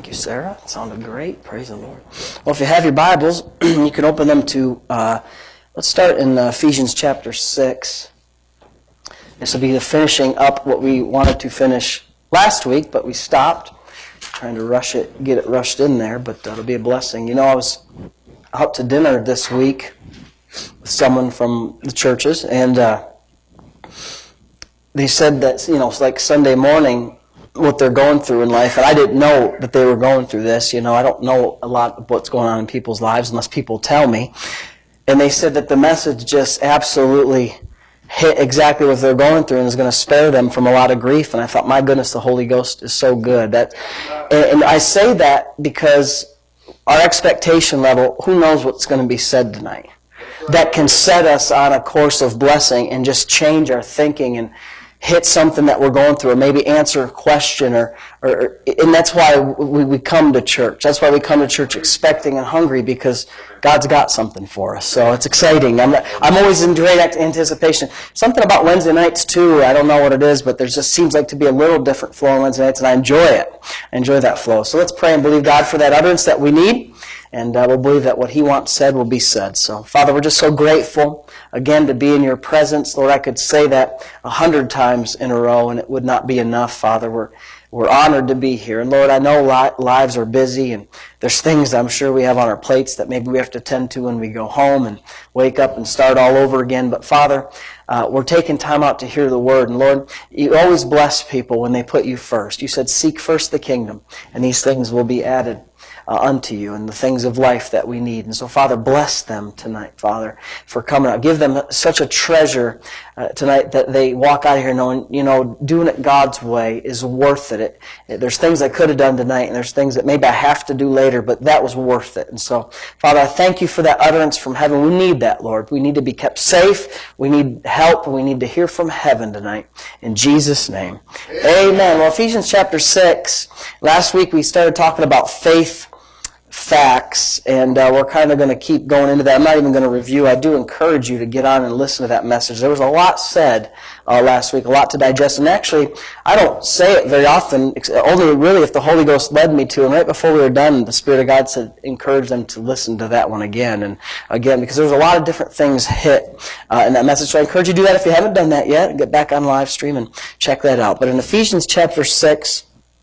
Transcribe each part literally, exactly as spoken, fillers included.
you, Sarah. It sounded great. Praise the Lord. Well, if you have your Bibles, you can open them to, uh, let's start in uh, Ephesians chapter six. This will be the finishing up what we wanted to finish last week, but we stopped. Trying to rush it, get it rushed in there, but uh, it'll be a blessing. You know, I was out to dinner this week with someone from the churches, and uh, they said that, you know, it's like Sunday morning, what they're going through in life, and I didn't know that they were going through this. You know, I don't know a lot of what's going on in people's lives unless people tell me. And they said that the message just absolutely hit exactly what they're going through and is going to spare them from a lot of grief. And I thought, my goodness, the Holy Ghost is so good. That, and I say that because our expectation level, who knows what's going to be said tonight, that can set us on a course of blessing and just change our thinking and hit something that we're going through, or maybe answer a question, or, or and that's why we, we come to church. That's why we come to church expecting and hungry, because God's got something for us. So it's exciting. I'm I'm always in great anticipation. Something about Wednesday nights too. I don't know what it is, but there just seems like to be a little different flow on Wednesday nights, and I enjoy it. I enjoy that flow. So let's pray and believe God for that utterance that we need. And uh, we'll believe that what He wants said will be said. So, Father, we're just so grateful, again, to be in Your presence. Lord, I could say that a hundred times in a row, and it would not be enough, Father. We're we're honored to be here. And, Lord, I know li- lives are busy, and there's things I'm sure we have on our plates that maybe we have to tend to when we go home and wake up and start all over again. But, Father, uh, we're taking time out to hear the Word. And, Lord, You always bless people when they put You first. You said, seek first the kingdom, and these things will be added Uh, unto You, and the things of life that we need. And so, Father, bless them tonight, Father, for coming out. Give them such a treasure uh, tonight that they walk out of here knowing, you know, doing it God's way is worth it. it. There's things I could have done tonight, and there's things that maybe I have to do later, but that was worth it. And so, Father, I thank You for that utterance from heaven. We need that, Lord. We need to be kept safe. We need help. We need to hear from heaven tonight. In Jesus' name. Amen. Amen. Well, Ephesians chapter six. Last week we started talking about faith facts, and uh, we're kind of going to keep going into that. I'm not even going to review. I do encourage you to get on and listen to that message. There was a lot said uh, last week, a lot to digest, and actually, I don't say it very often, only really if the Holy Ghost led me to, and right before we were done, the Spirit of God said, encourage them to listen to that one again, and again, because there's a lot of different things hit uh, in that message, so I encourage you to do that if you haven't done that yet. Get back on live stream and check that out. But in Ephesians chapter six,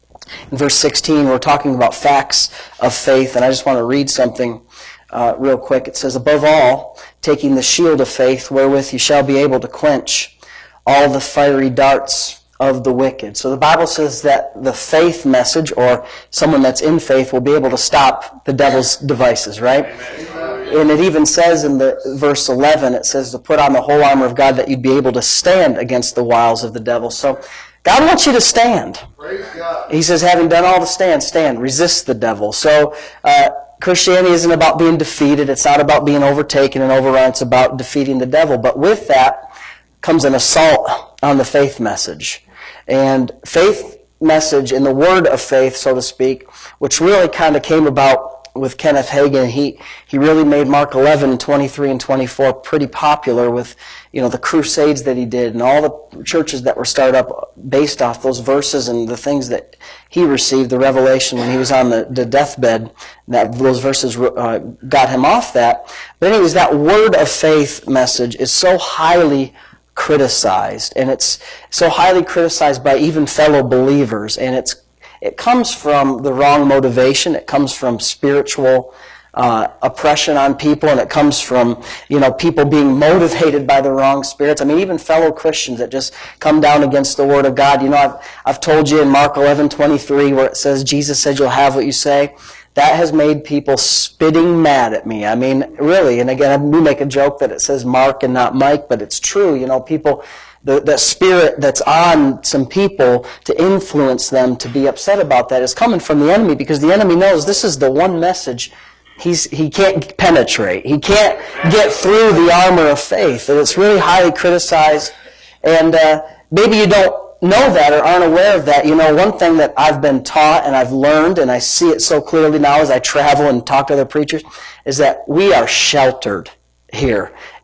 in verse sixteen, we're talking about facts of faith, and I just want to read something uh, real quick. It says, above all, taking the shield of faith, wherewith you shall be able to quench all the fiery darts of the wicked. So the Bible says that the faith message, or someone that's in faith, will be able to stop the devil's devices, right? Amen. And it even says in the verse eleven, it says to put on the whole armor of God that you'd be able to stand against the wiles of the devil. So God wants you to stand. Praise God. He says, having done all to stand, stand, resist the devil. So uh, Christianity isn't about being defeated. It's not about being overtaken and overrun. It's about defeating the devil. But with that comes an assault on the faith message. And faith message, in the word of faith, so to speak, which really kind of came about with Kenneth Hagin. He he really made Mark eleven, twenty-three and twenty-four pretty popular with, you know, the crusades that he did and all the churches that were started up based off those verses and the things that he received, the revelation when he was on the, the deathbed, that those verses uh, got him off that. But anyways, that word of faith message is so highly criticized, and it's so highly criticized by even fellow believers, and it's It comes from the wrong motivation. It comes from spiritual uh, oppression on people, and it comes from, you know, people being motivated by the wrong spirits. I mean, even fellow Christians that just come down against the Word of God. You know, I've I've told you in Mark eleven twenty-three where it says, Jesus said, you'll have what you say. That has made people spitting mad at me. I mean, really. And again, we make a joke that it says Mark and not Mike, but it's true. You know, people... The, the spirit that's on some people to influence them to be upset about that is coming from the enemy, because the enemy knows this is the one message he's he can't penetrate. He can't get through the armor of faith. And it's really highly criticized. And uh, maybe you don't know that or aren't aware of that. You know, one thing that I've been taught and I've learned, and I see it so clearly now as I travel and talk to other preachers, is that we are sheltered here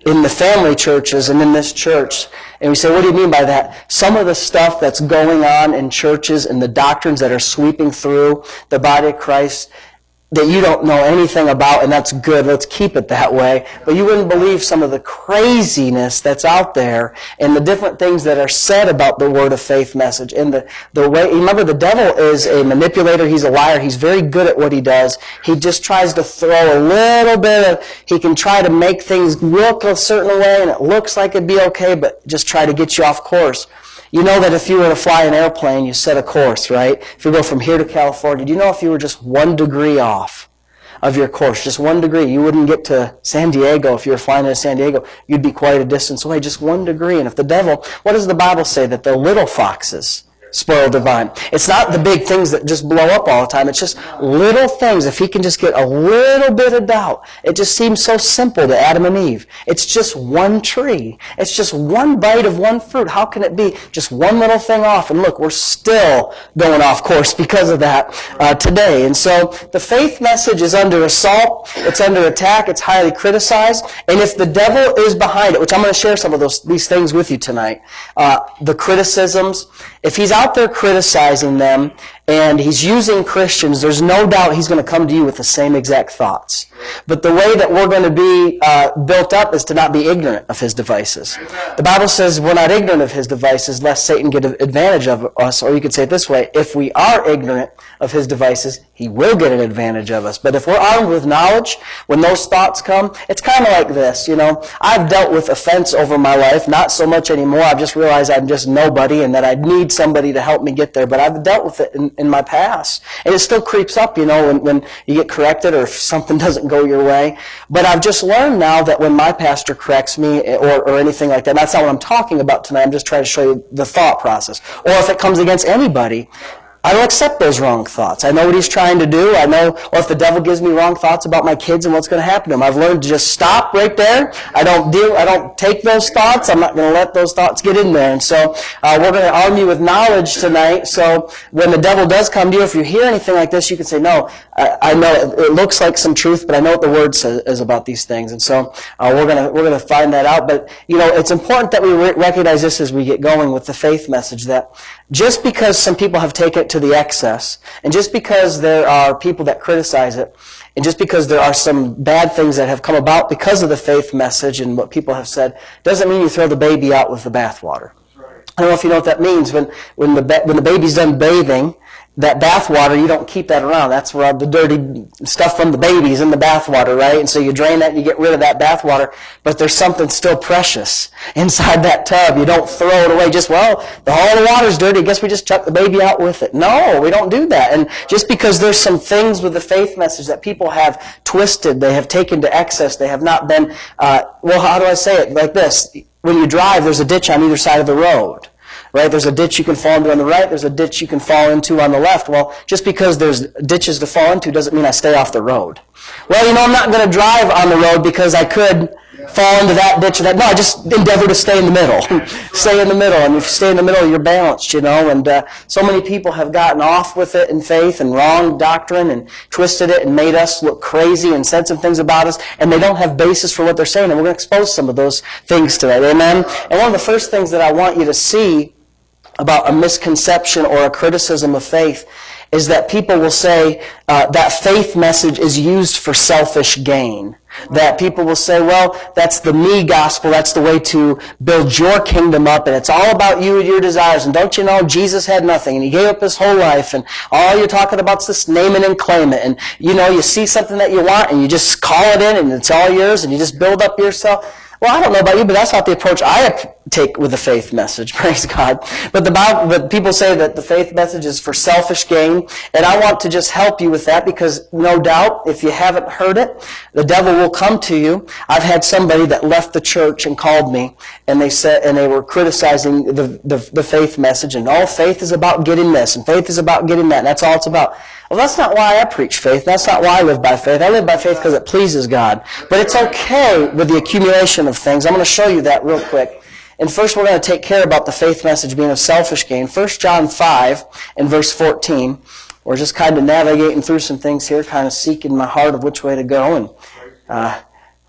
in the family churches and in this church. And we say, what do you mean by that? Some of the stuff that's going on in churches and the doctrines that are sweeping through the body of Christ that you don't know anything about, and that's good. Let's keep it that way. But you wouldn't believe some of the craziness that's out there and the different things that are said about the Word of Faith message. And the, the way, remember, the devil is a manipulator. He's a liar. He's very good at what he does. He just tries to throw a little bit of, he can try to make things look a certain way, and it looks like it'd be okay, but just try to get you off course. You know that if you were to fly an airplane, you set a course, right? If you go from here to California, do you know if you were just one degree off of your course, just one degree, you wouldn't get to San Diego if you were flying into San Diego. You'd be quite a distance away, just one degree. And if the devil, what does the Bible say? That the little foxes spoil the vine. It's not the big things that just blow up all the time. It's just little things. If he can just get a little bit of doubt, it just seems so simple to Adam and Eve. It's just one tree. It's just one bite of one fruit. How can it be just one little thing off? And look, we're still going off course because of that uh, today. And so the faith message is under assault. It's under attack. It's highly criticized. And if the devil is behind it, which I'm going to share some of those these things with you tonight, uh, the criticisms, if he's out there criticizing them and he's using Christians, there's no doubt he's going to come to you with the same exact thoughts. But the way that we're going to be uh, built up is to not be ignorant of his devices. The Bible says we're not ignorant of his devices lest Satan get advantage of us. Or you could say it this way, if we are ignorant of his devices, he will get an advantage of us. But if we're armed with knowledge, when those thoughts come, it's kind of like this, you know. I've dealt with offense over my life, not so much anymore. I've just realized I'm just nobody and that I need somebody to help me get there. But I've dealt with it in, in my past. And it still creeps up, you know, when, when you get corrected or if something doesn't go your way. But I've just learned now that when my pastor corrects me or, or anything like that, that's not what I'm talking about tonight. I'm just trying to show you the thought process. Or if it comes against anybody, I don't accept those wrong thoughts. I know what he's trying to do. I know, or if the devil gives me wrong thoughts about my kids and what's going to happen to them, I've learned to just stop right there. I don't deal, I don't take those thoughts. I'm not going to let those thoughts get in there. And so, uh, we're going to arm you with knowledge tonight. So when the devil does come to you, if you hear anything like this, you can say, no, I, I know it, it looks like some truth, but I know what the Word says is about these things. And so, uh, we're going to, we're going to find that out. But, you know, it's important that we re- recognize this as we get going with the faith message, that just because some people have taken it to the excess, and just because there are people that criticize it, and just because there are some bad things that have come about because of the faith message and what people have said, doesn't mean you throw the baby out with the bathwater. I don't know if you know what that means. When when the ba- when the baby's done bathing, that bath water, you don't keep that around. That's where the dirty stuff from the baby's in the bath water, right? And so you drain that and you get rid of that bath water, but there's something still precious inside that tub. You don't throw it away. Just, well, the all the water's dirty, I guess we just chuck the baby out with it. No, we don't do that. And just because there's some things with the faith message that people have twisted, they have taken to excess, they have not been, uh, well, how do I say it? Like this. When you drive, there's a ditch on either side of the road. Right? There's a ditch you can fall into on the right, there's a ditch you can fall into on the left. Well, just because there's ditches to fall into doesn't mean I stay off the road. Well, you know, I'm not going to drive on the road because I could fall into that ditch or that. No, I just endeavor to stay in the middle. Stay in the middle. And if you stay in the middle, you're balanced, you know. And uh, so many people have gotten off with it in faith and wrong doctrine and twisted it and made us look crazy and said some things about us, and they don't have basis for what they're saying. And we're going to expose some of those things today. Amen? And one of the first things that I want you to see about a misconception or a criticism of faith is that people will say uh, that faith message is used for selfish gain. That people will say, well, that's the me gospel, that's the way to build your kingdom up, and it's all about you and your desires. And don't you know, Jesus had nothing, and He gave up His whole life, and all you're talking about is this name it and claim it. And, you know, you see something that you want, and you just call it in, and it's all yours, and you just build up yourself. Well, I don't know about you, but that's not the approach I take with the faith message. Praise God. But the Bible, but people say that the faith message is for selfish gain, and I want to just help you with that because no doubt, if you haven't heard it, the devil will come to you. I've had somebody that left the church and called me, and they said, and they were criticizing the the, the faith message, and all faith is about getting this, and faith is about getting that, and that's all it's about. Well, that's not why I preach faith. That's not why I live by faith. I live by faith because it pleases God. But it's okay with the accumulation of things. I'm going to show you that real quick. And first we're going to take care about the faith message being of selfish gain. First John five and verse fourteen. We're just kind of navigating through some things here, kind of seeking my heart of which way to go. And uh,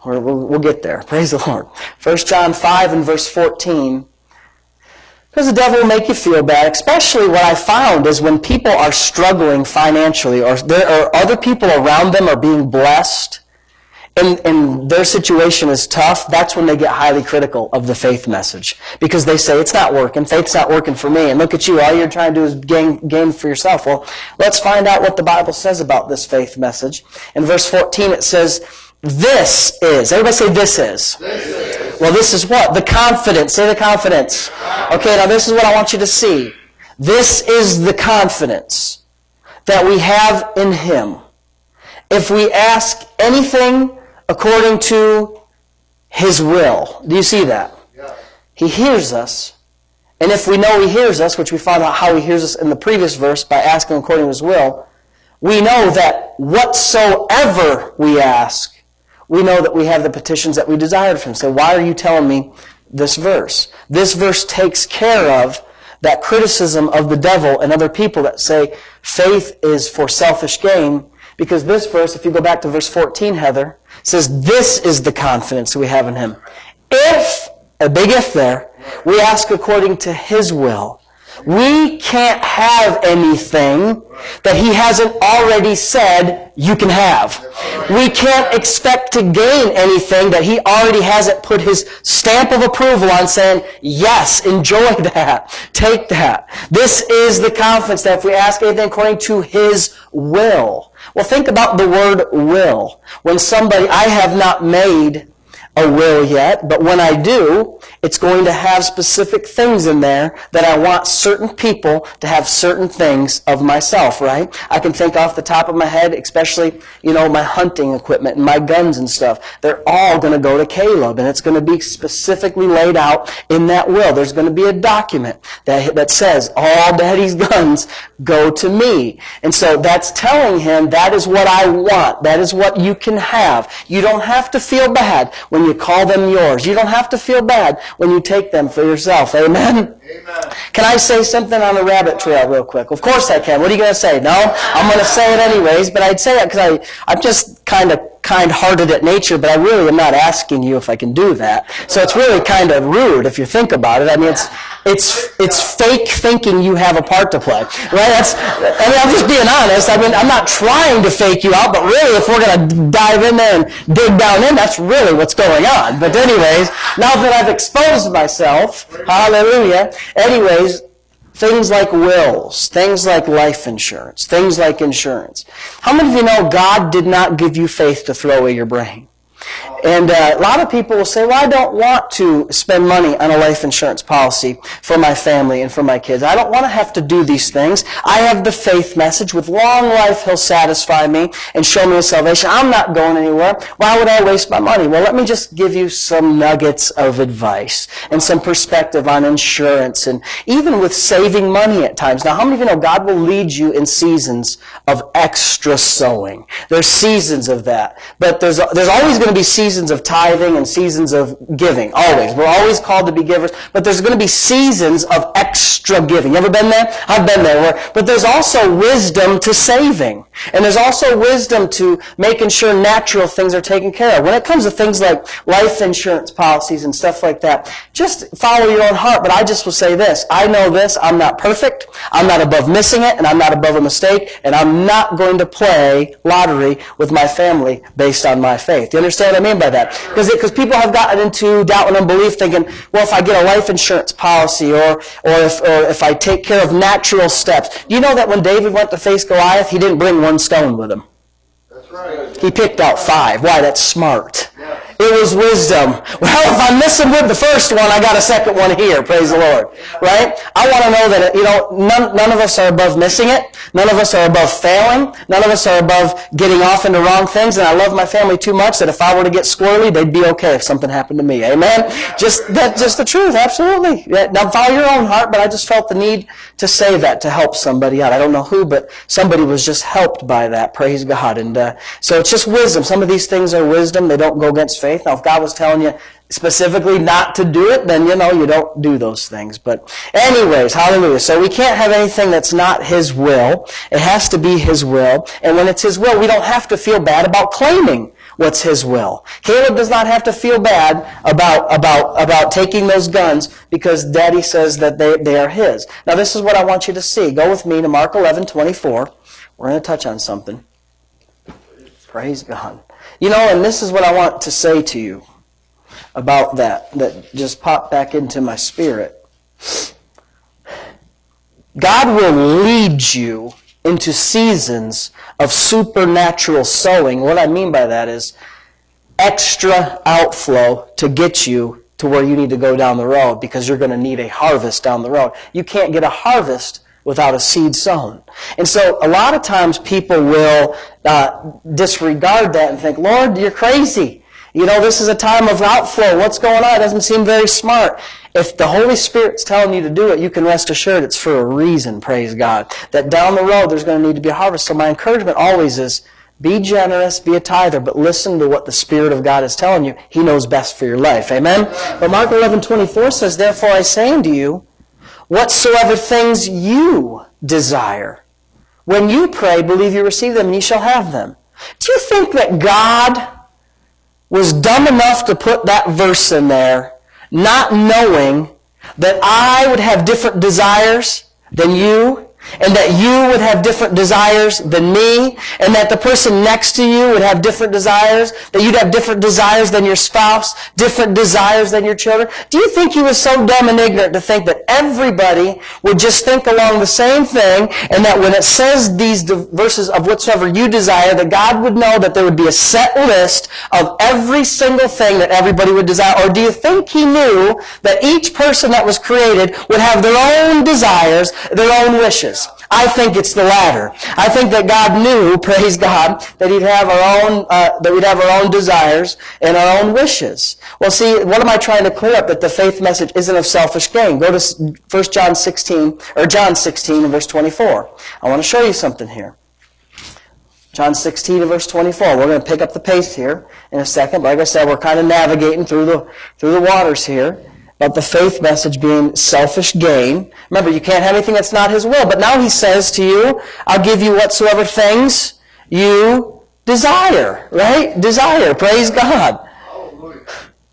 We'll, we'll get there. Praise the Lord. First John five and verse fourteen. Because the devil will make you feel bad, especially what I found is when people are struggling financially or there are other people around them are being blessed and, and their situation is tough, that's when they get highly critical of the faith message. Because they say, it's not working, faith's not working for me, and look at you, all you're trying to do is gain, gain for yourself. Well, let's find out what the Bible says about this faith message. In verse fourteen it says, this is. Everybody say this is. This is. Well, this is what? The confidence. Say the confidence. Okay, now this is what I want you to see. This is the confidence that we have in Him. If we ask anything according to His will. Do you see that? Yeah. He hears us. And if we know He hears us, which we found out how He hears us in the previous verse by asking according to His will, we know that whatsoever we ask, we know that we have the petitions that we desired from Him. So why are you telling me this verse? This verse takes care of that criticism of the devil and other people that say faith is for selfish gain. Because this verse, if you go back to verse fourteen, Heather, says this is the confidence we have in Him. If, a big if there, we ask according to His will. We can't have anything that He hasn't already said you can have. We can't expect to gain anything that He already hasn't put His stamp of approval on saying, yes, enjoy that, take that. This is the confidence that if we ask anything according to His will. Well, think about the word will. When somebody, I have not made a will yet, but when I do, it's going to have specific things in there that I want certain people to have certain things of myself, right? I can think off the top of my head, especially, you know, my hunting equipment and my guns and stuff. They're all going to go to Caleb, and it's going to be specifically laid out in that will. There's going to be a document that, that says, all Daddy's guns go to me. And so that's telling him, that is what I want. That is what you can have. You don't have to feel bad when you call them yours. You don't have to feel bad when you take them for yourself. Amen? Amen. Can I say something on the rabbit trail real quick? Of course I can. What are you going to say? No? I'm going to say it anyways, but I'd say it because I, I'm just kind of kind-hearted at nature, but I really am not asking you if I can do that. So it's really kind of rude if you think about it. I mean, it's it's it's fake thinking you have a part to play, right? That's. I mean, I'm just being honest. I mean, I'm not trying to fake you out, but really, if we're going to dive in there and dig down in, that's really what's going on. But anyways, now that I've exposed myself, hallelujah. Anyways, things like wills, things like life insurance, things like insurance. How many of you know God did not give you faith to throw away your brain? And uh, a lot of people will say, well, I don't want to spend money on a life insurance policy for my family and for my kids. I don't want to have to do these things. I have the faith message. With long life, He'll satisfy me and show me His salvation. I'm not going anywhere. Why would I waste my money? Well, let me just give you some nuggets of advice and some perspective on insurance and even with saving money at times. Now, how many of you know God will lead you in seasons of extra sowing? There's seasons of that. But there's, there's always going to be seasons of tithing and seasons of giving. Always. We're always called to be givers. But there's going to be seasons of extra giving. You ever been there? I've been there. Where, but there's also wisdom to saving. And there's also wisdom to making sure natural things are taken care of. When it comes to things like life insurance policies and stuff like that, just follow your own heart. But I just will say this. I know this. I'm not perfect. I'm not above missing it. And I'm not above a mistake. And I'm not going to play lottery with my family based on my faith. You understand what I mean by that? Because because people have gotten into doubt and unbelief thinking, well, if I get a life insurance policy or or if or if I take care of natural steps. Do you know that when David went to face Goliath, he didn't bring one stone with him? That's right. He picked out five. Why? That's smart. It was wisdom. Well, if I'm missing with the first one, I got a second one here. Praise the Lord. Right? I want to know that, you know, none, none of us are above missing it. None of us are above failing. None of us are above getting off into wrong things. And I love my family too much that if I were to get squirrely, they'd be okay if something happened to me. Amen? Just that's just the truth. Absolutely. Now, follow your own heart, but I just felt the need to say that to help somebody out. I don't know who, but somebody was just helped by that. Praise God. And uh, so it's just wisdom. Some of these things are wisdom. They don't go against faith. Now, if God was telling you specifically not to do it, then, you know, you don't do those things. But anyways, hallelujah. So we can't have anything that's not His will. It has to be His will. And when it's His will, we don't have to feel bad about claiming what's His will. Caleb does not have to feel bad about, about, about taking those guns because Daddy says that they, they are his. Now this is what I want you to see. Go with me to Mark eleven twenty-four. We're going to touch on something. Praise God. You know, and this is what I want to say to you about that, that just popped back into my spirit. God will lead you into seasons of supernatural sowing. What I mean by that is extra outflow to get you to where you need to go down the road because you're going to need a harvest down the road. You can't get a harvest without a seed sown. And so a lot of times people will uh, disregard that and think, Lord, you're crazy. You know, this is a time of outflow. What's going on? It doesn't seem very smart. If the Holy Spirit's telling you to do it, you can rest assured it's for a reason, praise God. That down the road there's going to need to be a harvest. So my encouragement always is, be generous, be a tither, but listen to what the Spirit of God is telling you. He knows best for your life. Amen? But Mark eleven twenty-four says, therefore I say unto you, whatsoever things you desire, when you pray, believe you receive them, and ye shall have them. Do you think that God was dumb enough to put that verse in there, not knowing that I would have different desires than you, and that you would have different desires than me, and that the person next to you would have different desires, that you'd have different desires than your spouse, different desires than your children? Do you think He was so dumb and ignorant to think that everybody would just think along the same thing, and that when it says these verses of whatsoever you desire, that God would know that there would be a set list of every single thing that everybody would desire? Or do you think He knew that each person that was created would have their own desires, their own wishes? I think it's the latter. I think that God knew, praise God, that He'd have our own, uh, that we'd have our own desires and our own wishes. Well, see, what am I trying to clear up? That the faith message isn't of selfish gain. Go to First John sixteen, or John sixteen and verse twenty-four. I want to show you something here. John sixteen and verse twenty-four. We're going to pick up the pace here in a second. But like I said, we're kind of navigating through the through the waters here. About the faith message being selfish gain. Remember, you can't have anything that's not His will. But now He says to you, I'll give you whatsoever things you desire. Right? Desire. Praise God. Hallelujah.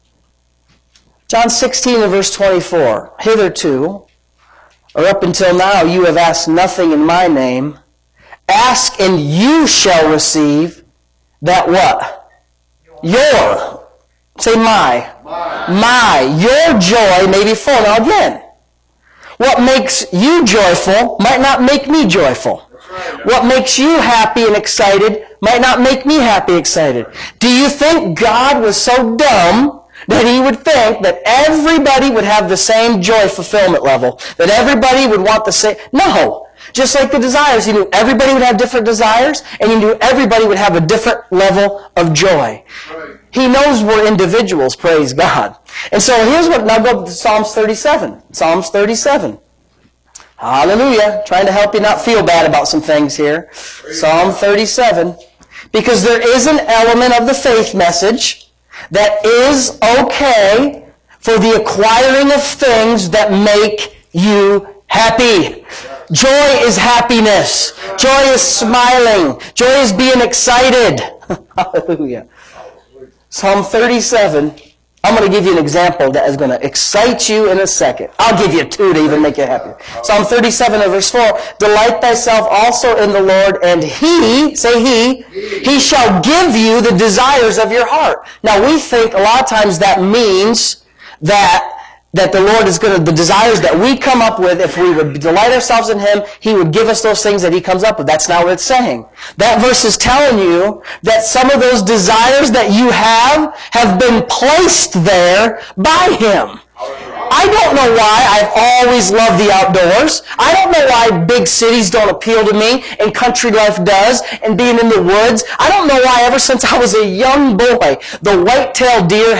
John sixteen and verse twenty-four. Hitherto, or up until now, you have asked nothing in my name. Ask and you shall receive that what? Your. Say my. My. My. Your joy may be full. Now again, what makes you joyful might not make me joyful. Right. What makes you happy and excited might not make me happy and excited. Do you think God was so dumb that He would think that everybody would have the same joy fulfillment level? That everybody would want the same? No. Just like the desires. He knew everybody would have different desires, and He knew everybody would have a different level of joy. Right. He knows we're individuals, praise God. And so here's what, now go to Psalms thirty-seven. Psalms thirty-seven. Hallelujah. Trying to help you not feel bad about some things here. Praise Psalm thirty-seven. Because there is an element of the faith message that is okay for the acquiring of things that make you happy. Joy is happiness. Joy is smiling. Joy is being excited. Hallelujah. Psalm thirty-seven. I'm going to give you an example that is going to excite you in a second. I'll give you two to even make you happy. Psalm thirty-seven and verse four. Delight thyself also in the Lord, and He, say He, He shall give you the desires of your heart. Now we think a lot of times that means that that the Lord is going to, the desires that we come up with, if we would delight ourselves in Him, He would give us those things that He comes up with. That's not what it's saying. That verse is telling you that some of those desires that you have have been placed there by Him. I don't know why I've always loved the outdoors. I don't know why big cities don't appeal to me and country life does and being in the woods. I don't know why ever since I was a young boy, the white-tailed deer has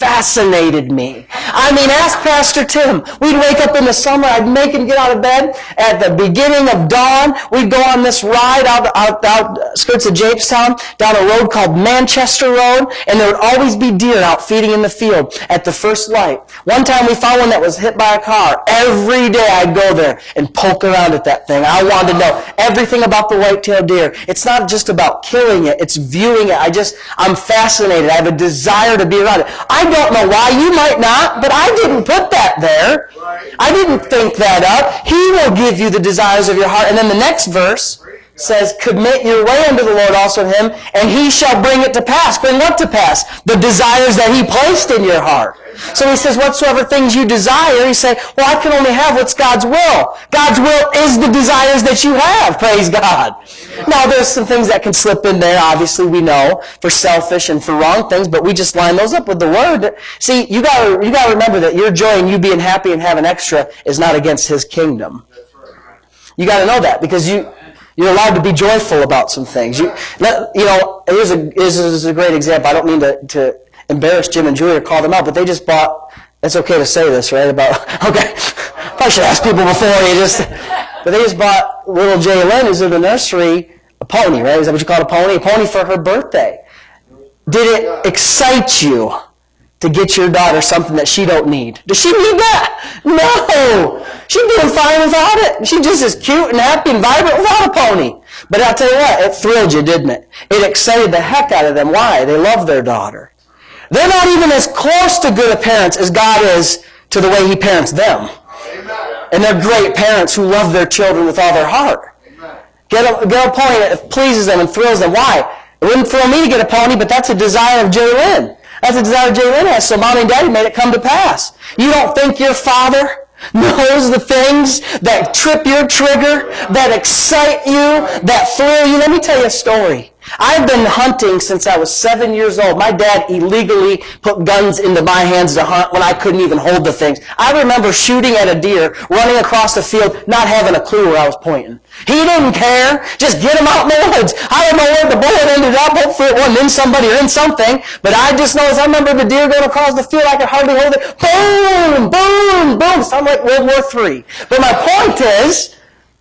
fascinated me. I mean, ask Pastor Tim. We'd wake up in the summer. I'd make him get out of bed at the beginning of dawn. We'd go on this ride out, out, out skirts of Jamestown, down a road called Manchester Road, and there would always be deer out feeding in the field at the first light. One time we found one that was hit by a car. Every day I'd go there and poke around at that thing. I wanted to know everything about the white-tailed deer. It's not just about killing it. It's viewing it. I just, I'm fascinated. I have a desire to be around it. I don't know why. You might not, but I didn't put that there. I didn't think that up. He will give you the desires of your heart. And then the next verse says, commit your way unto the Lord also to him, and he shall bring it to pass. Bring what to pass? The desires that he placed in your heart. So he says, whatsoever things you desire, you say, well, I can only have what's God's will. God's will is the desires that you have, praise God. Now, there's some things that can slip in there, obviously, we know, for selfish and for wrong things, but we just line those up with the Word. See, you gotta, you gotta remember that your joy and you being happy and having extra is not against his kingdom. You gotta know that, because you, you're allowed to be joyful about some things. You, you know, here's a, this is a great example. I don't mean to, to embarrass Jim and Julie or call them out, but they just bought, it's okay to say this, right? About, okay, I should ask people before you just, but they just bought little Jaylyn, who's in the nursery, a pony, right? Is that what you call it, a pony? A pony for her birthday. Did it excite you to get your daughter something that she don't need? Does she need that? No! She's doing fine without it. She's just as cute and happy and vibrant without a pony. But I'll tell you what, it thrilled you, didn't it? It excited the heck out of them. Why? They love their daughter. They're not even as close to good a parents as God is to the way he parents them. Amen. And they're great parents who love their children with all their heart. Amen. Get a, get a pony that pleases them and thrills them. Why? It wouldn't thrill me to get a pony, but that's a desire of Jaylyn. That's a desire Jaylyn has, so Mommy and Daddy made it come to pass. You don't think your father knows the things that trip your trigger, that excite you, that thrill you? Let me tell you a story. I've been hunting since I was seven years old. My dad illegally put guns into my hands to hunt when I couldn't even hold the things. I remember shooting at a deer, running across the field, not having a clue where I was pointing. He didn't care. Just get him out in the woods. I don't know where the bullet ended up. Hopefully it wasn't in somebody or in something. But I just know as I remember the deer going across the field, I could hardly hold it. Boom! Boom! Boom! Sound like World War Three. But my point is,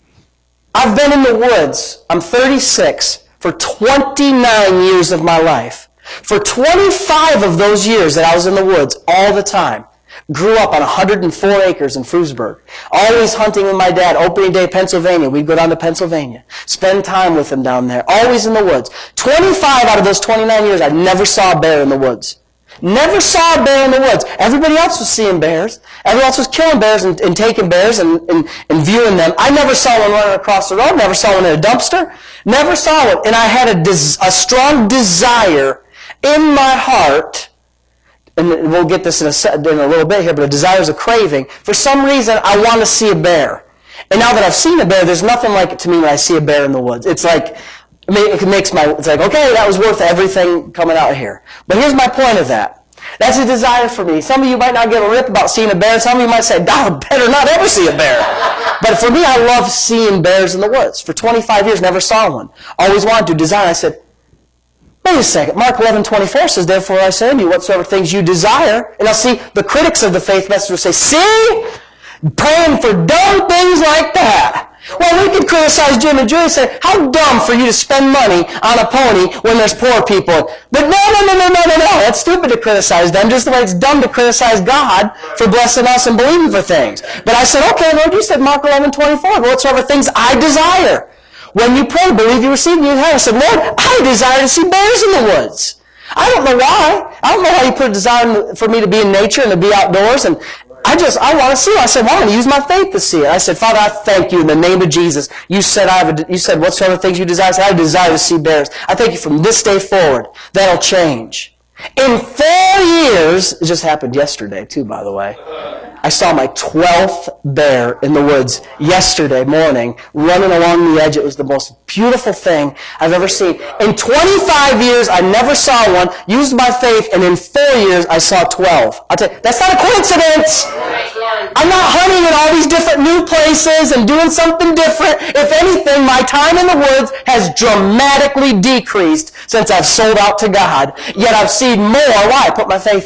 I've been in the woods. I'm thirty-six. For twenty-nine years of my life. For twenty-five of those years that I was in the woods all the time. Grew up on one hundred four acres in Frewsburg. Always hunting with my dad. Opening day, Pennsylvania. We'd go down to Pennsylvania. Spend time with him down there. Always in the woods. twenty-five out of those twenty-nine years, I never saw a bear in the woods. Never saw a bear in the woods. Everybody else was seeing bears. Everyone else was killing bears and, and taking bears and, and, and viewing them. I never saw one running across the road. Never saw one in a dumpster. Never saw one. And I had a, des- a strong desire in my heart, and we'll get this in a, in a little bit here, but a desire is a craving. For some reason, I want to see a bear. And now that I've seen a bear, there's nothing like it to me when I see a bear in the woods. It's like, it makes my, it's like, okay, that was worth everything coming out here. But here's my point of that. That's a desire for me. Some of you might not give a rip about seeing a bear. Some of you might say, God, better not ever see a bear. But for me, I love seeing bears in the woods. For twenty-five years, never saw one. Always wanted to. Desire. I said, wait a second. Mark eleven twenty-four says, therefore I say unto you, whatsoever things you desire. And I'll see the critics of the faith message will say, see? Praying for dumb things like that. Well, we could criticize Jim and Julie and say, how dumb for you to spend money on a pony when there's poor people. But no, no, no, no, no, no, no. That's stupid to criticize them, just the way it's dumb to criticize God for blessing us and believing for things. But I said, okay, Lord, you said Mark eleven twenty-four, whatsoever things I desire. When you pray, believe you receive, and you have. I said, Lord, I desire to see bears in the woods. I don't know why. I don't know how you put a desire for me to be in nature and to be outdoors, and I just, I want to see it. I said, well, I want to use my faith to see it. I said, Father, I thank you in the name of Jesus. You said, I have a, you said, whatsoever things you desire. I said, I desire to see bears. I thank you from this day forward. That'll change. In four years, it just happened yesterday too, by the way. I saw my twelfth bear in the woods yesterday morning, running along the edge. It was the most beautiful thing I've ever seen. In twenty-five years, I never saw one, used my faith, and in four years, I saw twelve. I'll tell you, that's not a coincidence. I'm not hunting in all these different new places and doing something different. If anything, my time in the woods has dramatically decreased since I've sold out to God. Yet I've seen more. Why? I put my faith on it.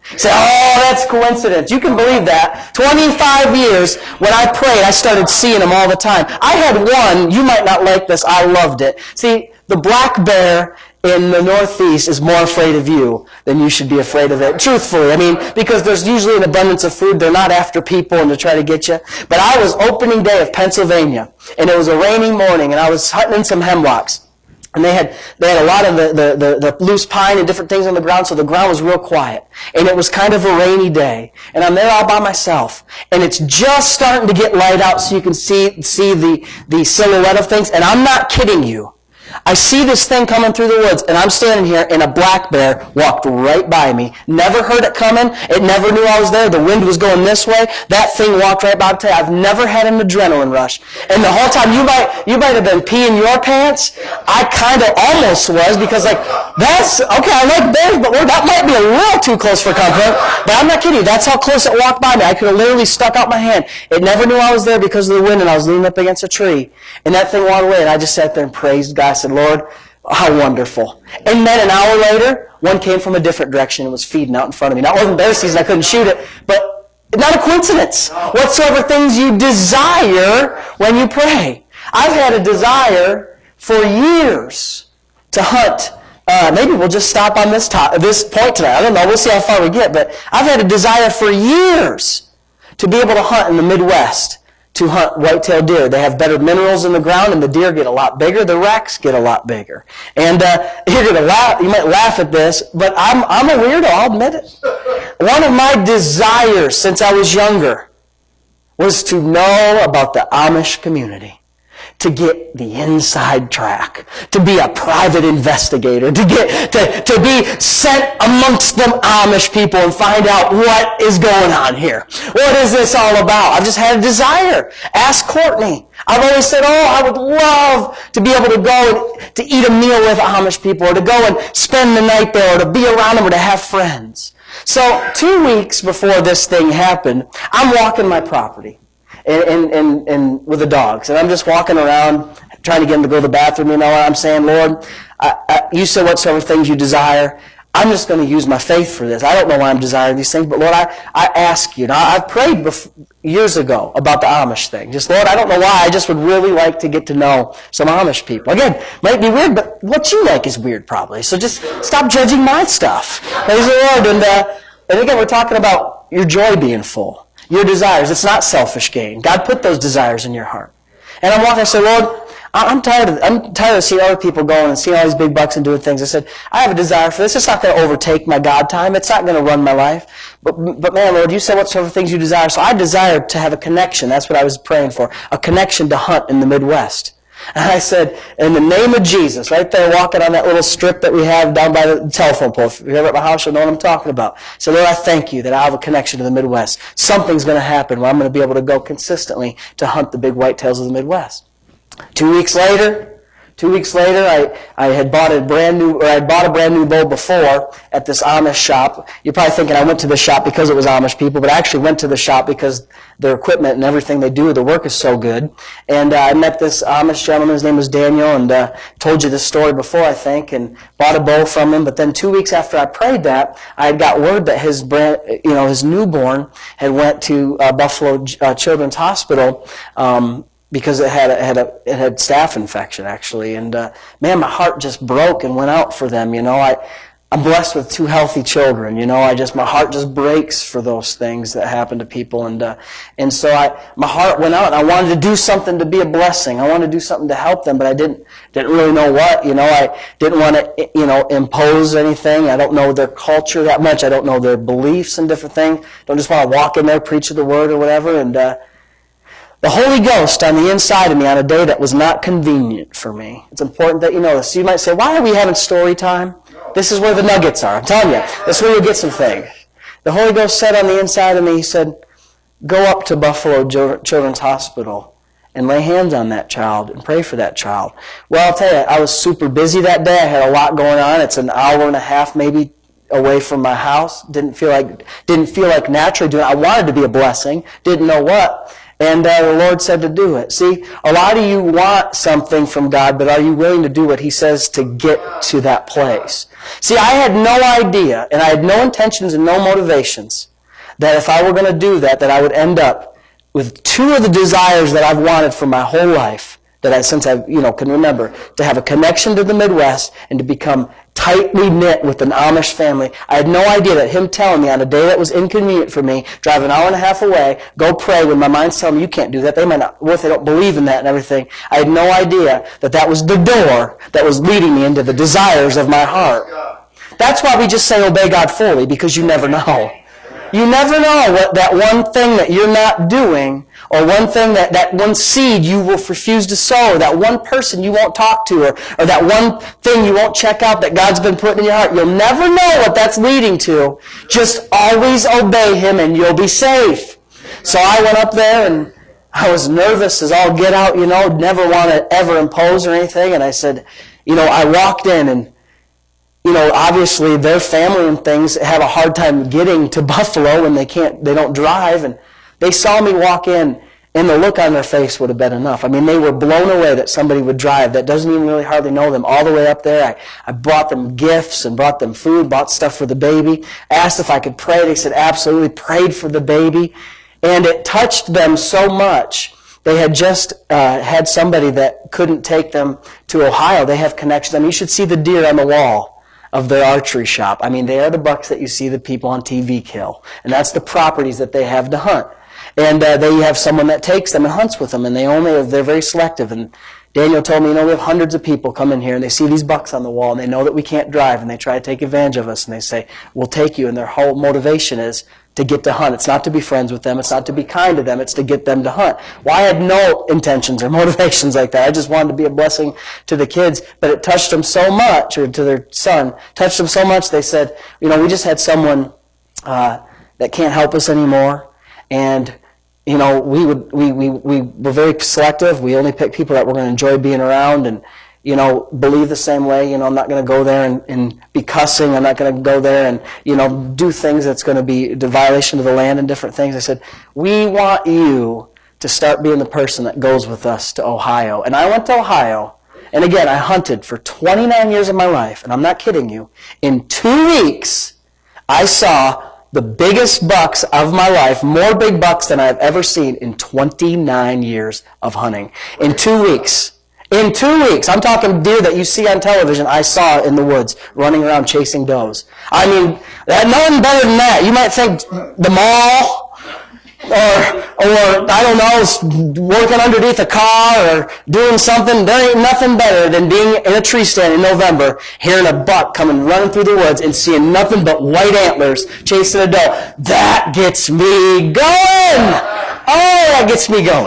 You say, oh, that's coincidence. You can believe that. twenty-five years, when I prayed, I started seeing them all the time. I had one, you might not like this, I loved it. See, the black bear in the Northeast is more afraid of you than you should be afraid of it. Truthfully, I mean, because there's usually an abundance of food. They're not after people and to try to get you. But I was opening day of Pennsylvania, and it was a rainy morning, and I was hunting in some hemlocks. And they had they had a lot of the, the, the, the loose pine and different things on the ground, so the ground was real quiet. And it was kind of a rainy day. And I'm there all by myself. And it's just starting to get light out so you can see see the, the silhouette of things. And I'm not kidding you. I see this thing coming through the woods, and I'm standing here, and a black bear walked right by me. Never heard it coming. It never knew I was there. The wind was going this way. That thing walked right by. me. I've never had an adrenaline rush. And the whole time, you might you might have been peeing your pants. I kind of almost was, because like, that's, okay, I like bears, but that might be a little too close for comfort. But I'm not kidding you. That's how close it walked by me. I could have literally stuck out my hand. It never knew I was there because of the wind, and I was leaning up against a tree. And that thing walked away, and I just sat there and praised God. I said, Lord, how wonderful. And then an hour later, one came from a different direction and was feeding out in front of me. Now, it wasn't bear season, I couldn't shoot it, but not a coincidence. Whatsoever things you desire when you pray. I've had a desire for years to hunt. Uh, maybe we'll just stop on this top, this point tonight. I don't know. We'll see how far we get. But I've had a desire for years to be able to hunt in the Midwest, to hunt white-tailed deer. They have better minerals in the ground, and the deer get a lot bigger. The racks get a lot bigger. And uh, you're gonna laugh. You might laugh at this, but I'm I'm a weirdo. I'll admit it. One of my desires since I was younger was to know about the Amish community, to get the inside track, to be a private investigator, to get to, to be sent amongst them Amish people and find out what is going on here. What is this all about? I've just had a desire. Ask Courtney. I've always said, oh, I would love to be able to go and to eat a meal with Amish people, or to go and spend the night there, or to be around them, or to have friends. So two weeks before this thing happened, I'm walking my property. And, and, and with the dogs. And I'm just walking around trying to get them to go to the bathroom. You know what I'm saying? Lord, I, I, you said whatsoever things you desire. I'm just going to use my faith for this. I don't know why I'm desiring these things, but Lord, I, I ask you. Now, I've prayed before, years ago about the Amish thing. Just, Lord, I don't know why. I just would really like to get to know some Amish people. Again, might be weird, but what you like is weird probably. So just stop judging my stuff. Praise the Lord. And, uh, and again, we're talking about your joy being full. Your desires. It's not selfish gain. God put those desires in your heart. And I'm walking, I say, Lord, I'm tired of I'm tired of seeing other people going and seeing all these big bucks and doing things. I said, I have a desire for this. It's not going to overtake my God time. It's not going to run my life. But, but man, Lord, you said whatsoever things you desire. So I desired to have a connection. That's what I was praying for. A connection to hunt in the Midwest. And I said, in the name of Jesus, right there walking on that little strip that we have down by the telephone pole. If you're ever at my house, you'll know what I'm talking about. So Lord, I thank you that I have a connection to the Midwest. Something's going to happen where I'm going to be able to go consistently to hunt the big whitetails of the Midwest. Two weeks later, Two weeks later, I, I had bought a brand new, or I had bought a brand new bow before at this Amish shop. You're probably thinking I went to the shop because it was Amish people, but I actually went to the shop because their equipment and everything they do, the work is so good. And uh, I met this Amish gentleman, his name was Daniel, and uh, told you this story before, I think, and bought a bow from him. But then two weeks after I prayed that, I had got word that his brand, you know, his newborn had went to uh, Buffalo uh, Children's Hospital. Um, because it had a, it had a it had staph infection actually, and uh, man, my heart just broke and went out for them. You know, I I'm blessed with two healthy children. You know, I just my heart just breaks for those things that happen to people, and uh, and so I my heart went out, and I wanted to do something to be a blessing. I wanted to do something to help them, but I didn't didn't really know what. You know, I didn't want to you know impose anything. I don't know their culture that much. I don't know their beliefs and different things. Don't just want to walk in there, preach the word or whatever, and. Uh, The Holy Ghost on the inside of me on a day that was not convenient for me. It's important that you know this. You might say, why are we having story time? This is where the nuggets are. I'm telling you. This is where you get some things. The Holy Ghost said on the inside of me, He said, go up to Buffalo Children's Hospital and lay hands on that child and pray for that child. Well, I'll tell you, I was super busy that day. I had a lot going on. It's an hour and a half maybe away from my house. Didn't feel like didn't feel like naturally doing it. I wanted to be a blessing. Didn't know what. And uh, the Lord said to do it. See, a lot of you want something from God, but are you willing to do what He says to get to that place? See, I had no idea, and I had no intentions and no motivations, that if I were going to do that, that I would end up with two of the desires that I've wanted for my whole life, that I, since I you know, can remember, to have a connection to the Midwest and to become tightly knit with an Amish family. I had no idea that Him telling me on a day that was inconvenient for me, drive an hour and a half away, go pray when my mind's telling me you can't do that. They might not, what if they don't believe in that and everything? I had no idea that that was the door that was leading me into the desires of my heart. That's why we just say obey God fully, because you never know. You never know what that one thing that you're not doing, or one thing that, that one seed you will refuse to sow, or that one person you won't talk to, or, or that one thing you won't check out that God's been putting in your heart. You'll never know what that's leading to. Just always obey Him and you'll be safe. So I went up there and I was nervous as all get out, you know, never want to ever impose or anything. And I said, you know, I walked in and you know, obviously their family and things have a hard time getting to Buffalo when they can't, they don't drive. And they saw me walk in, and the look on their face would have been enough. I mean, they were blown away that somebody would drive that doesn't even really hardly know them all the way up there. I, I brought them gifts and brought them food, bought stuff for the baby, asked if I could pray. They said absolutely, prayed for the baby. And it touched them so much. They had just uh, had somebody that couldn't take them to Ohio. They have connections. I mean, you should see the deer on the wall of their archery shop. I mean, they are the bucks that you see the people on T V kill. And that's the properties that they have to hunt. And uh, they have someone that takes them and hunts with them, and they only, they're very selective. And Daniel told me, you know, we have hundreds of people come in here, and they see these bucks on the wall, and they know that we can't drive, and they try to take advantage of us, and they say, we'll take you. And their whole motivation is to get to hunt. It's not to be friends with them. It's not to be kind to them. It's to get them to hunt. Well, I had no intentions or motivations like that. I just wanted to be a blessing to the kids. But it touched them so much, or to their son, touched them so much, they said, you know, we just had someone uh, that can't help us anymore. And, you know, we would we, we, we were very selective. We only picked people that we're going to enjoy being around and, you know, believe the same way. You know, I'm not going to go there and, and be cussing. I'm not going to go there and, you know, do things that's going to be the violation of the land and different things. I said, we want you to start being the person that goes with us to Ohio. And I went to Ohio, and again, I hunted for twenty-nine years of my life, and I'm not kidding you. In two weeks, I saw the biggest bucks of my life, more big bucks than I've ever seen in twenty-nine years of hunting. In two weeks. In two weeks, I'm talking deer that you see on television, I saw in the woods, running around chasing does. I mean, nothing better than that. You might think the mall, or, or I don't know, working underneath a car, or doing something. There ain't nothing better than being in a tree stand in November, hearing a buck coming running through the woods and seeing nothing but white antlers chasing a doe. That gets me going! Oh, that gets me going.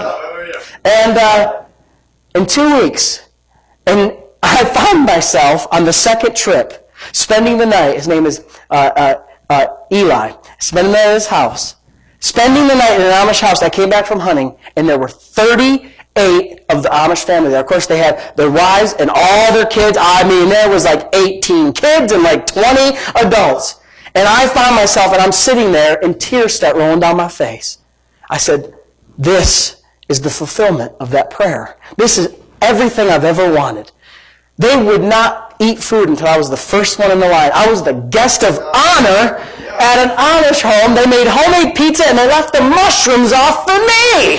And, uh, in two weeks, and I found myself on the second trip, spending the night, his name is uh, uh, uh, Eli, spending the night at his house, spending the night in an Amish house. I came back from hunting, and there were thirty-eight of the Amish family there. Of course, they had their wives and all their kids. I mean, there was like eighteen kids and like twenty adults. And I found myself, and I'm sitting there, and tears start rolling down my face. I said, this is the fulfillment of that prayer. This is everything I've ever wanted. They would not eat food until I was the first one in the line. I was the guest of honor at an Amish home. They made homemade pizza and they left the mushrooms off for me.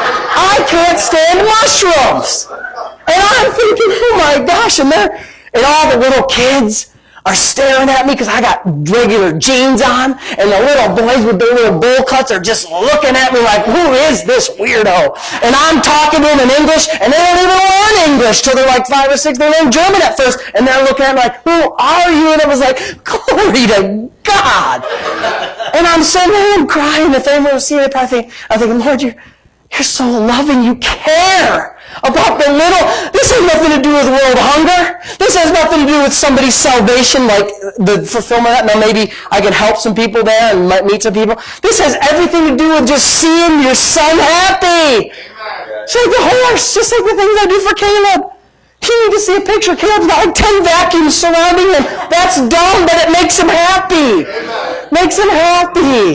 I can't stand mushrooms. And I'm thinking, oh my gosh, and they're, and all the little kids are staring at me because I got regular jeans on, and the little boys with their little bowl cuts are just looking at me like, who is this weirdo? And I'm talking to them in English, and they don't even learn English till they're like five or six. They learn German at first, and they're looking at me like, who are you? And it was like, glory to God. And I'm sitting there and crying. If anyone was seeing it, I think, I think, Lord, you're, you're so loving. You care about the little. This has nothing to do with world hunger. This has nothing to do with somebody's salvation, like the fulfillment of that. Now maybe I can help some people there and might meet some people. This has everything to do with just seeing your son happy. It's like the horse, just like the things I do for Caleb. You need to see a picture. Caleb's got like ten vacuums surrounding him. That's dumb, but it makes him happy. Makes him happy.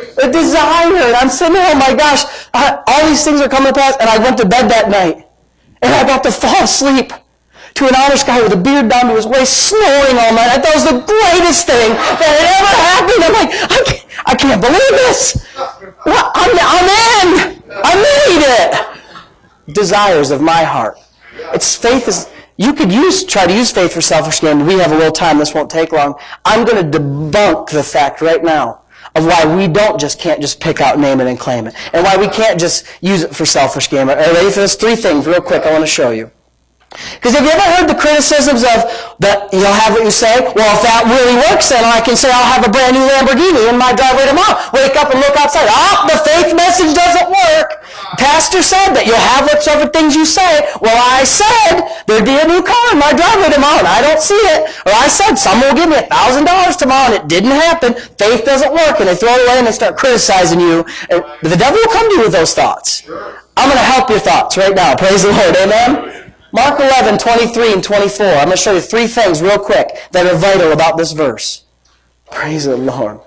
A desire. And I'm sitting there, oh my gosh, I, all these things are coming to pass. And I went to bed that night. And I got to fall asleep to an Amish guy with a beard down to his waist, snoring all night. I thought it was the greatest thing that had ever happened. I'm like, I can't, I can't believe this. What? I'm, I'm in. I made it. Desires of my heart. It's faith is. You could use try to use faith for selfish gain. We have a little time. This won't take long. I'm going to debunk the fact right now of why we don't just can't just pick out, name it, and claim it, and why we can't just use it for selfish gain. Are you ready for this? Three things, real quick. I want to show you. Because have you ever heard the criticisms of that you'll have what you say? Well, if that really works, then I can say I'll have a brand new Lamborghini in my driveway tomorrow. Wake up and look outside. Ah, the faith message doesn't work. Pastor said that you'll have whatsoever things you say. Well, I said there'd be a new car in my driveway tomorrow, and I don't see it. Or I said someone will give me a thousand dollars tomorrow, and it didn't happen. Faith doesn't work, and they throw it away and they start criticizing you. And the devil will come to you with those thoughts. I'm going to help your thoughts right now. Praise the Lord. Amen. Mark eleven, twenty-three and twenty-four. I'm going to show you three things real quick that are vital about this verse. Praise the Lord.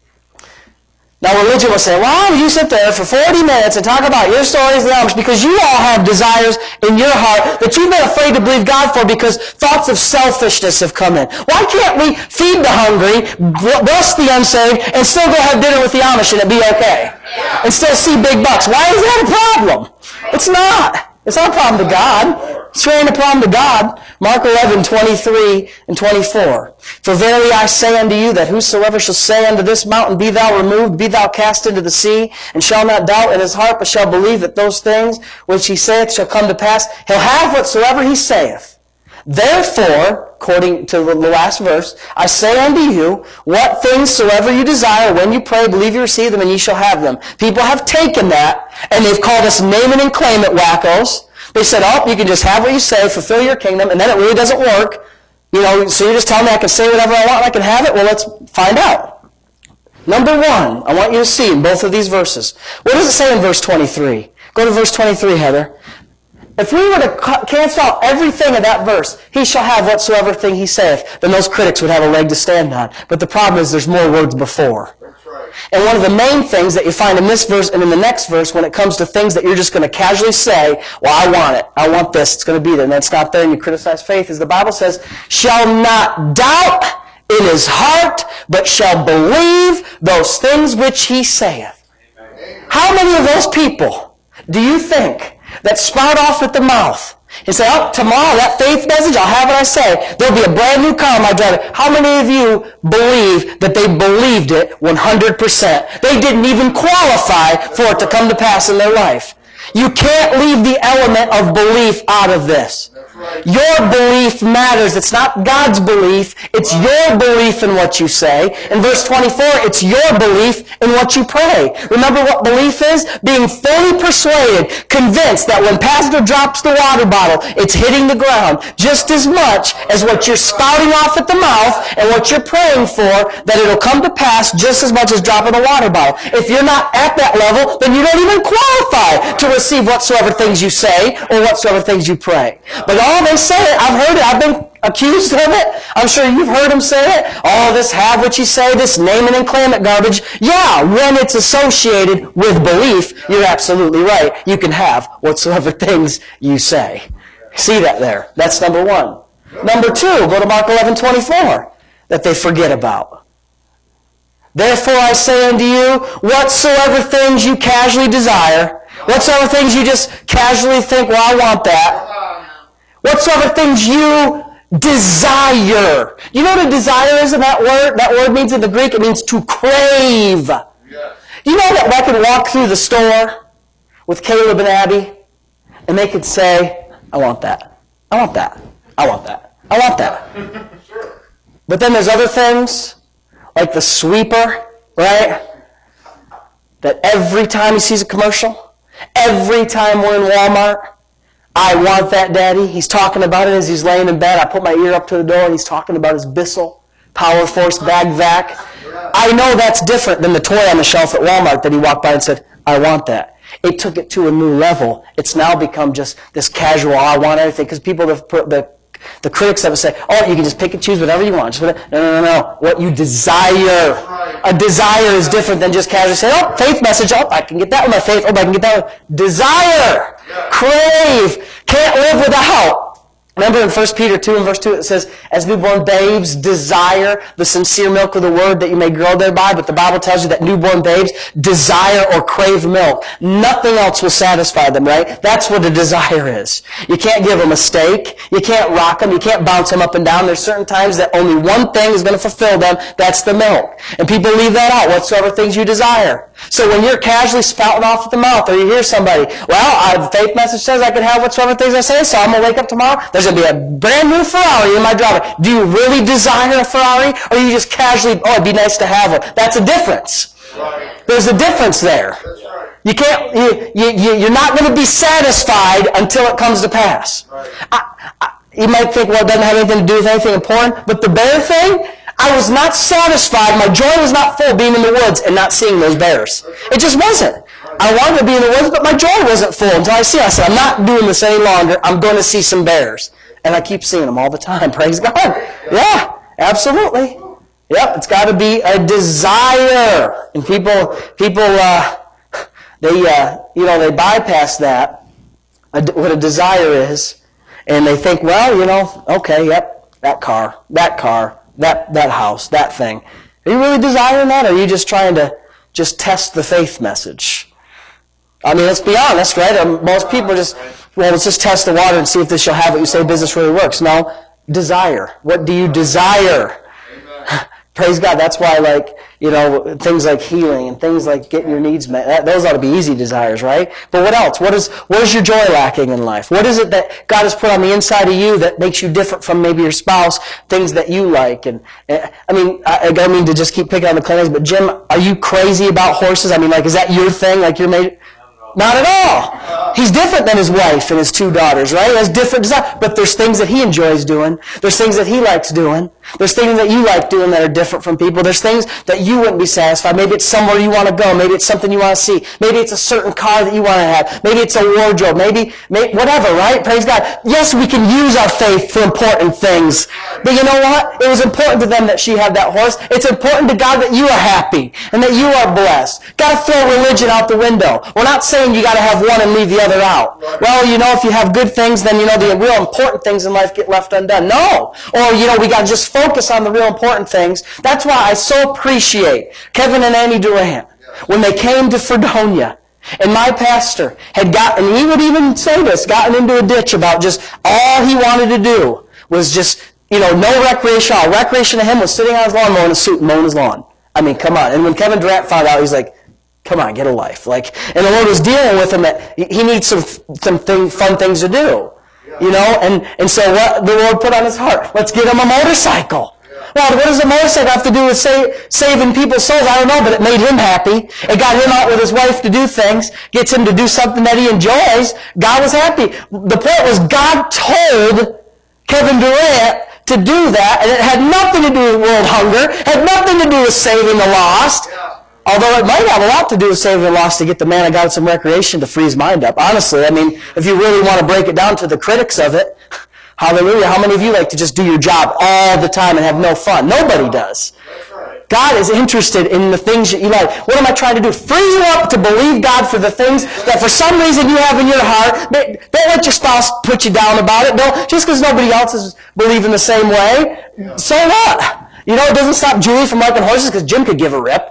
Now religion will say, why would you sit there for forty minutes and talk about your stories of the Amish? Because you all have desires in your heart that you've been afraid to believe God for because thoughts of selfishness have come in. Why can't we feed the hungry, bless the unsaved, and still go have dinner with the Amish and it be okay? And still see big bucks? Why is that a problem? It's not. It's not a problem to God. It's really a problem to God. Mark eleven, twenty-three and twenty-four. For verily I say unto you that whosoever shall say unto this mountain, be thou removed, be thou cast into the sea, and shall not doubt in his heart, but shall believe that those things which he saith shall come to pass, he'll have whatsoever he saith. Therefore, according to the last verse, I say unto you, what things soever you desire, when you pray, believe you receive them, and ye shall have them. People have taken that, and they've called us name it and claim it wackos. They said, oh, you can just have what you say, fulfill your kingdom, and then it really doesn't work. You know, so you're just telling me I can say whatever I want and I can have it? Well, let's find out. Number one, I want you to see in both of these verses. What does it say in verse twenty-three? Go to verse twenty-three, Heather. If we were to cancel out everything of that verse, he shall have whatsoever thing he saith, then those critics would have a leg to stand on. But the problem is there's more words before. That's right. And one of the main things that you find in this verse and in the next verse when it comes to things that you're just going to casually say, well, I want it. I want this. It's going to be there. And then it's not there and you criticize faith, as the Bible says, shall not doubt in his heart, but shall believe those things which he saith. Amen. How many of those people do you think that spout off at the mouth and say, oh, tomorrow, that faith message, I'll have what I say. There'll be a brand new car in my driveway. How many of you believe that they believed it one hundred percent? They didn't even qualify for it to come to pass in their life. You can't leave the element of belief out of this. Your belief matters. It's not God's belief. It's your belief in what you say. In verse twenty-four, it's your belief in what you pray. Remember what belief is? Being fully persuaded, convinced that when Pastor drops the water bottle, it's hitting the ground just as much as what you're spouting off at the mouth and what you're praying for, that it'll come to pass just as much as dropping a water bottle. If you're not at that level, then you don't even qualify to receive whatsoever things you say or whatsoever things you pray. But oh, they say it. I've heard it. I've been accused of it. I'm sure you've heard them say it. Oh, this have what you say, this name it and claim it garbage. Yeah, when it's associated with belief, you're absolutely right. You can have whatsoever things you say. See that there? That's number one. Number two, go to Mark eleven twenty-four, that they forget about. Therefore I say unto you, whatsoever things you casually desire, whatsoever things you just casually think, well, I want that. Whatsoever things you desire. You know what a desire is in that word? That word means in the Greek, it means to crave. Yes. You know that I could walk through the store with Caleb and Abby, and they could say, I want that. I want that. I want that. I want that. Sure. But then there's other things, like the sweeper, right? That every time he sees a commercial, every time we're in Walmart, I want that, Daddy. He's talking about it as he's laying in bed. I put my ear up to the door and he's talking about his Bissell Power Force Bag Vac. I know that's different than the toy on the shelf at Walmart that he walked by and said, I want that. It took it to a new level. It's now become just this casual, I want everything. Because people have put the The critics of it say, oh, you can just pick and choose whatever you want. Just whatever. No, no, no, no. What you desire. A desire is different than just casually saying, oh, faith message. Oh, I can get that with my faith. Oh, I can get that with desire. Crave. Can't live without. Remember in First Peter two and verse two it says, as newborn babes desire the sincere milk of the word that you may grow thereby. But the Bible tells you that newborn babes desire or crave milk. Nothing else will satisfy them, right? That's what a desire is. You can't give them a steak. You can't rock them. You can't bounce them up and down. There's certain times that only one thing is going to fulfill them. That's the milk. And people leave that out, whatsoever things you desire. So when you're casually spouting off at the mouth or you hear somebody, well, uh, the faith message says I can have whatsoever things I say, so I'm going to wake up tomorrow. There's going to be a brand new Ferrari in my driveway. Do you really desire a Ferrari? Or you just casually, oh, it'd be nice to have one? That's a difference. Right. There's a difference there. That's right. You can't, you, you, you're not going to be satisfied until it comes to pass. Right. I, I, you might think, well, it doesn't have anything to do with anything important, but the bear thing, I was not satisfied. My joy was not full being in the woods and not seeing those bears. It just wasn't. I wanted to be in the woods, but my joy wasn't full until I see it. I said, I'm not doing this any longer. I'm going to see some bears. And I keep seeing them all the time. Praise God. Yeah, absolutely. Yep, it's got to be a desire. And people, people, uh, they, uh, you know, they bypass that, what a desire is, and they think, well, you know, okay, yep, that car, that car, that, that house, that thing. Are you really desiring that, or are you just trying to just test the faith message? I mean, let's be honest, right? Um, most people just, well, let's just test the water and see if this shall have what you say business really works. No, desire. What do you desire? Praise God. That's why, like, you know, things like healing and things like getting your needs met, that, those ought to be easy desires, right? But what else? What is, what is your joy lacking in life? What is it that God has put on the inside of you that makes you different from maybe your spouse, things that you like? And, and I mean, I, I don't mean to just keep picking on the clinics, but Jim, are you crazy about horses? I mean, like, is that your thing? Like, you're made... Not at all. He's different than his wife and his two daughters, right? He has different desires. But there's things that he enjoys doing. There's things that he likes doing. There's things that you like doing that are different from people. There's things that you wouldn't be satisfied. Maybe it's somewhere you want to go. Maybe it's something you want to see. Maybe it's a certain car that you want to have. Maybe it's a wardrobe. Maybe, maybe whatever, right? Praise God. Yes, we can use our faith for important things. But you know what? It was important to them that she had that horse. It's important to God that you are happy and that you are blessed. Got to throw religion out the window. We're not saying you got to have one and leave the other out. Well, you know, if you have good things, then, you know, the real important things in life get left undone. No. Or, you know, we got to just focus on the real important things. That's why I so appreciate Kevin and Annie Durant when they came to Fredonia. And my pastor had gotten, and he would even say this, gotten into a ditch about just all he wanted to do was just, you know, no recreation. All recreation to him was sitting on his lawn mowing a suit and mowing his lawn. I mean, come on. And when Kevin Durant found out, he's like, come on, get a life. Like, and the Lord was dealing with him that he needs some some thing, fun things to do. You know, and, and so what the Lord put on his heart, let's get him a motorcycle. Well, what does a motorcycle have to do with save, saving people's souls? I don't know, but it made him happy. It got him out with his wife to do things, gets him to do something that he enjoys. God was happy. The point was God told Kevin Durant to do that, and it had nothing to do with world hunger, had nothing to do with saving the lost. Although it might have a lot to do with saving the lost to get the man of God some recreation to free his mind up. Honestly, I mean, if you really want to break it down to the critics of it, hallelujah, how many of you like to just do your job all the time and have no fun? Nobody does. God is interested in the things that you like. What am I trying to do? Free you up to believe God for the things that for some reason you have in your heart. Don't let your spouse put you down about it. Don't, just because nobody else is believing the same way. So what? You know, it doesn't stop Julie from liking horses because Jim could give a rip.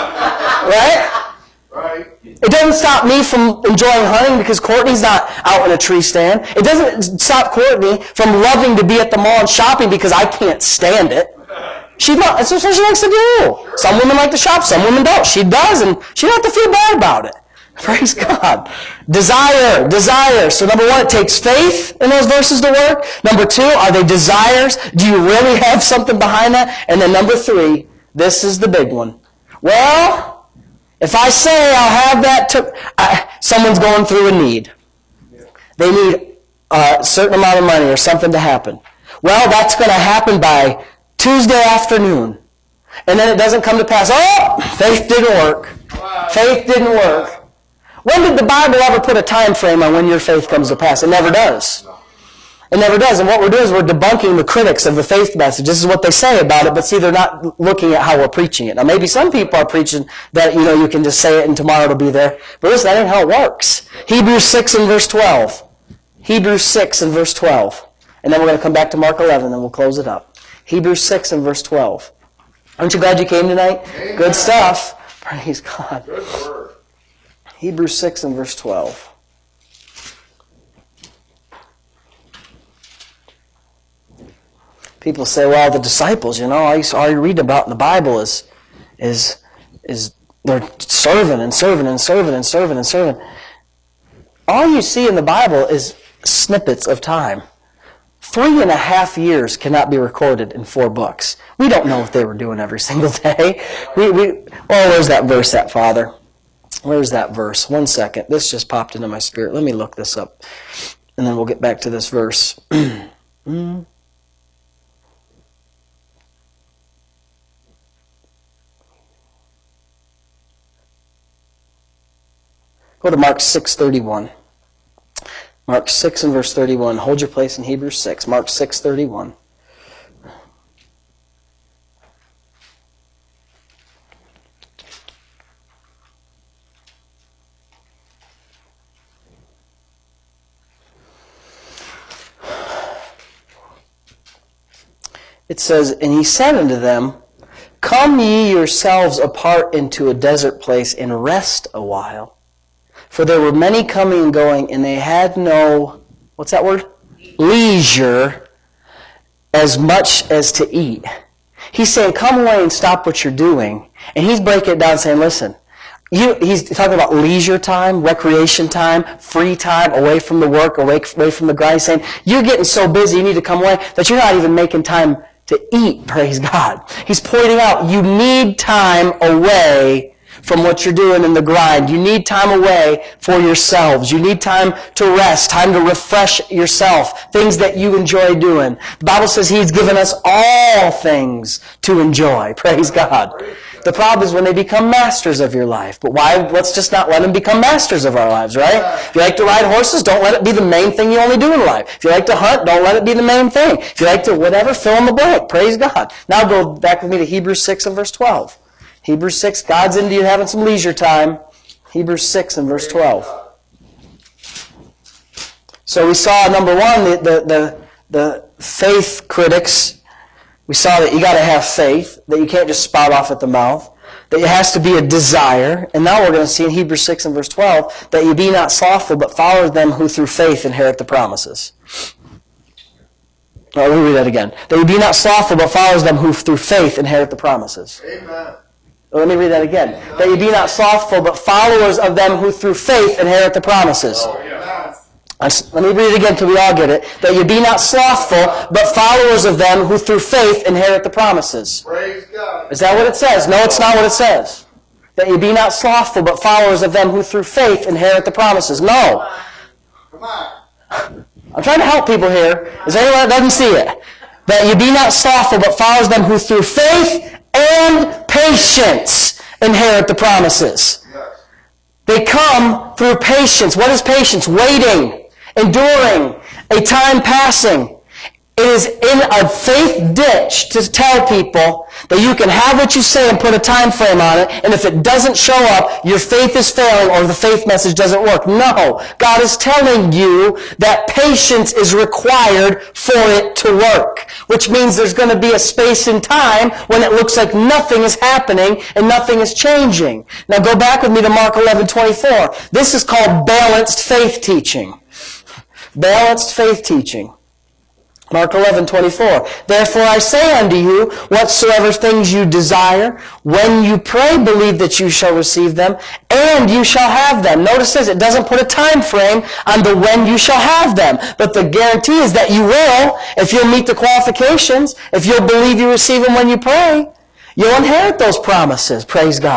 Right? Right. It doesn't stop me from enjoying hunting because Courtney's not out in a tree stand. It doesn't stop Courtney from loving to be at the mall and shopping because I can't stand it. She That's what she likes to do. Some women like to shop, some women don't. She does, and she don't have to feel bad about it. Praise God. Desire, desire. So number one, it takes faith in those verses to work. Number two, are they desires? Do you really have something behind that? And then number three, this is the big one. Well, if I say I'll have that, to, I, someone's going through a need. They need a certain amount of money or something to happen. Well, that's going to happen by Tuesday afternoon. And then it doesn't come to pass. Oh, faith didn't work. Faith didn't work. When did the Bible ever put a time frame on when your faith comes to pass? It never does. It never does. And what we're doing is we're debunking the critics of the faith message. This is what they say about it, but see, they're not looking at how we're preaching it. Now, maybe some people are preaching that, you know, you can just say it and tomorrow it'll be there. But listen, that ain't how it works. Hebrews six and verse twelve. Hebrews six and verse twelve. And then we're going to come back to Mark eleven and we'll close it up. Hebrews six and verse twelve. Aren't you glad you came tonight? Amen. Good stuff. Praise God. Good word. Hebrews six and verse twelve. People say, well, the disciples, you know, all you, all you read about in the Bible is, is, is they're serving and serving and serving and serving and serving. All you see in the Bible is snippets of time. Three and a half years cannot be recorded in four books. We don't know what they were doing every single day. We, we, oh, where's that verse at, Father? Where's that verse? One second. This just popped into my spirit. Let me look this up. And then we'll get back to this verse. mm. Go to Mark six thirty-one. Mark six and verse thirty-one. Hold your place in Hebrews six. Mark six thirty-one. It says, and he said unto them, come ye yourselves apart into a desert place and rest a while. For there were many coming and going, and they had no, what's that word? Leisure, as much as to eat. He's saying, come away and stop what you're doing. And he's breaking it down saying, listen, you, he's talking about leisure time, recreation time, free time, away from the work, away, away from the grind. He's saying, you're getting so busy, you need to come away, that you're not even making time to eat, praise God. He's pointing out, you need time away from what you're doing in the grind. You need time away for yourselves. You need time to rest, time to refresh yourself, things that you enjoy doing. The Bible says He's given us all things to enjoy. Praise God. The problem is when they become masters of your life. But why? Let's just not let them become masters of our lives, right? If you like to ride horses, don't let it be the main thing you only do in life. If you like to hunt, don't let it be the main thing. If you like to whatever, fill in the blank. Praise God. Now go back with me to Hebrews six and verse twelve. Hebrews six, God's into you having some leisure time. Hebrews six and verse twelve. So we saw, number one, the, the, the, the faith critics. We saw that you got to have faith, that you can't just spout off at the mouth, that it has to be a desire. And now we're going to see in Hebrews six and verse twelve, that you be not slothful, but follow them who through faith inherit the promises. Now, let me read that again. That you be not slothful, but follows them who through faith inherit the promises. Amen. Let me read that again. That you be not slothful, but followers of them who through faith inherit the promises. Oh, yeah. Let me read it again until we all get it. That you be not slothful, but followers of them who through faith inherit the promises. Praise God. Is that what it says? No, it's not what it says. That you be not slothful, but followers of them who through faith inherit the promises. No. Come on. I'm trying to help people here. Is there anyone that doesn't see it? That you be not slothful, but follows them who through faith and patience inherit the promises. Yes. They come through patience. What is patience? Waiting, enduring, a time passing. It is in a faith ditch to tell people that you can have what you say and put a time frame on it, and if it doesn't show up, your faith is failing or the faith message doesn't work. No. God is telling you that patience is required for it to work, which means there's going to be a space in time when it looks like nothing is happening and nothing is changing. Now go back with me to Mark eleven twenty-four. This is called balanced faith teaching. Balanced faith teaching. Mark eleven twenty-four. Therefore I say unto you, whatsoever things you desire, when you pray, believe that you shall receive them, and you shall have them. Notice this, it doesn't put a time frame on the when you shall have them, but the guarantee is that you will, if you'll meet the qualifications, if you'll believe you receive them when you pray, you'll inherit those promises. Praise God.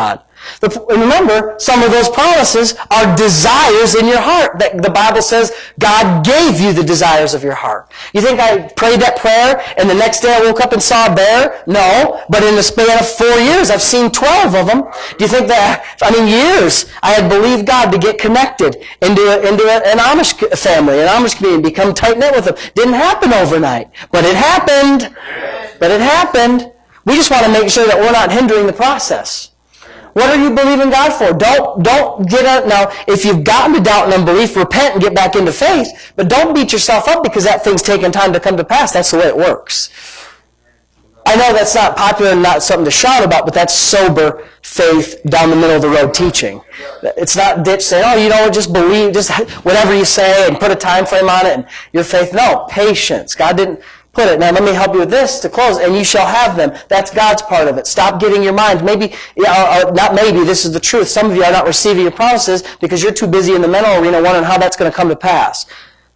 The, and remember, some of those promises are desires in your heart. That the Bible says God gave you the desires of your heart. You think I prayed that prayer and the next day I woke up and saw a bear? No. But in the span of four years, I've seen twelve of them. Do you think that, I mean, years, I had believed God to get connected into, a, into a, an Amish family, an Amish community, become tight-knit with them. Didn't happen overnight. But it happened. But it happened. We just want to make sure that we're not hindering the process. What are you believing God for? Don't, don't get out. Now, if you've gotten to doubt and unbelief, repent and get back into faith. But don't beat yourself up because that thing's taken time to come to pass. That's the way it works. I know that's not popular and not something to shout about, but that's sober faith down the middle of the road teaching. It's not ditch saying, oh, you know, just believe, just whatever you say and put a time frame on it and your faith. No, patience. God didn't put it. Now let me help you with this to close. And you shall have them. That's God's part of it. Stop getting your mind. Maybe, or not maybe, this is the truth. Some of you are not receiving your promises because you're too busy in the mental arena wondering how that's going to come to pass.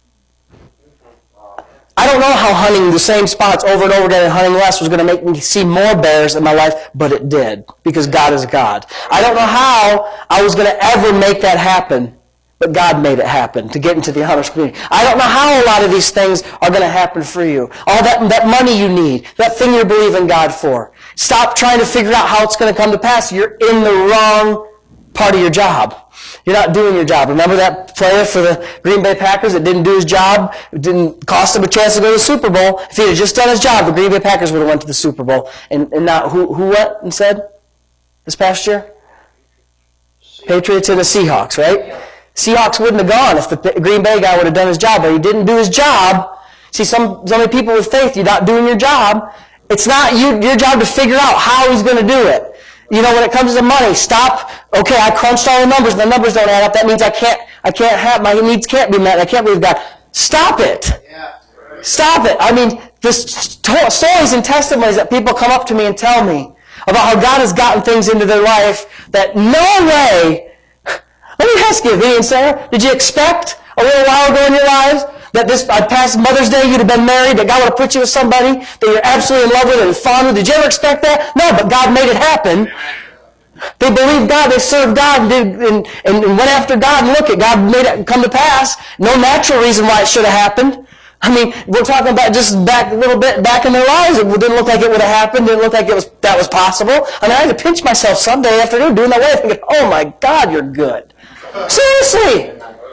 I don't know how hunting the same spots over and over again and hunting less was going to make me see more bears in my life, but it did because God is God. I don't know how I was going to ever make that happen, but God made it happen to get into the Amish community. I don't know how a lot of these things are going to happen for you. All that, that money you need, that thing you're believing God for. Stop trying to figure out how it's going to come to pass. You're in the wrong part of your job. You're not doing your job. Remember that player for the Green Bay Packers that didn't do his job? It didn't cost him a chance to go to the Super Bowl. If he had just done his job, the Green Bay Packers would have went to the Super Bowl. And, and now, who, who went and said this past year? Patriots and the Seahawks, right? Seahawks wouldn't have gone if the Green Bay guy would have done his job, but he didn't do his job. See, some, so many people with faith, you're not doing your job. It's not you, your job to figure out how he's going to do it. You know, when it comes to money, stop. Okay, I crunched all the numbers. The numbers don't add up. That means I can't, I can't have, my needs can't be met. I can't believe God. Stop it. Stop it. I mean, the stories and testimonies that people come up to me and tell me about how God has gotten things into their life that no way. Let me ask you, Vinny and Sarah, did you expect a little while ago in your lives that this past Mother's Day you'd have been married, that God would have put you with somebody that you're absolutely in love with and fond with? Did you ever expect that? No, but God made it happen. They believed God, they served God, and, did, and, and went after God, and look at God made it come to pass. No natural reason why it should have happened. I mean, we're talking about just back a little bit back in their lives. It didn't look like it would have happened. It didn't look like it was that was possible. I mean, I had to pinch myself Sunday afternoon doing that way, thinking, "Oh my God, you're good." Seriously,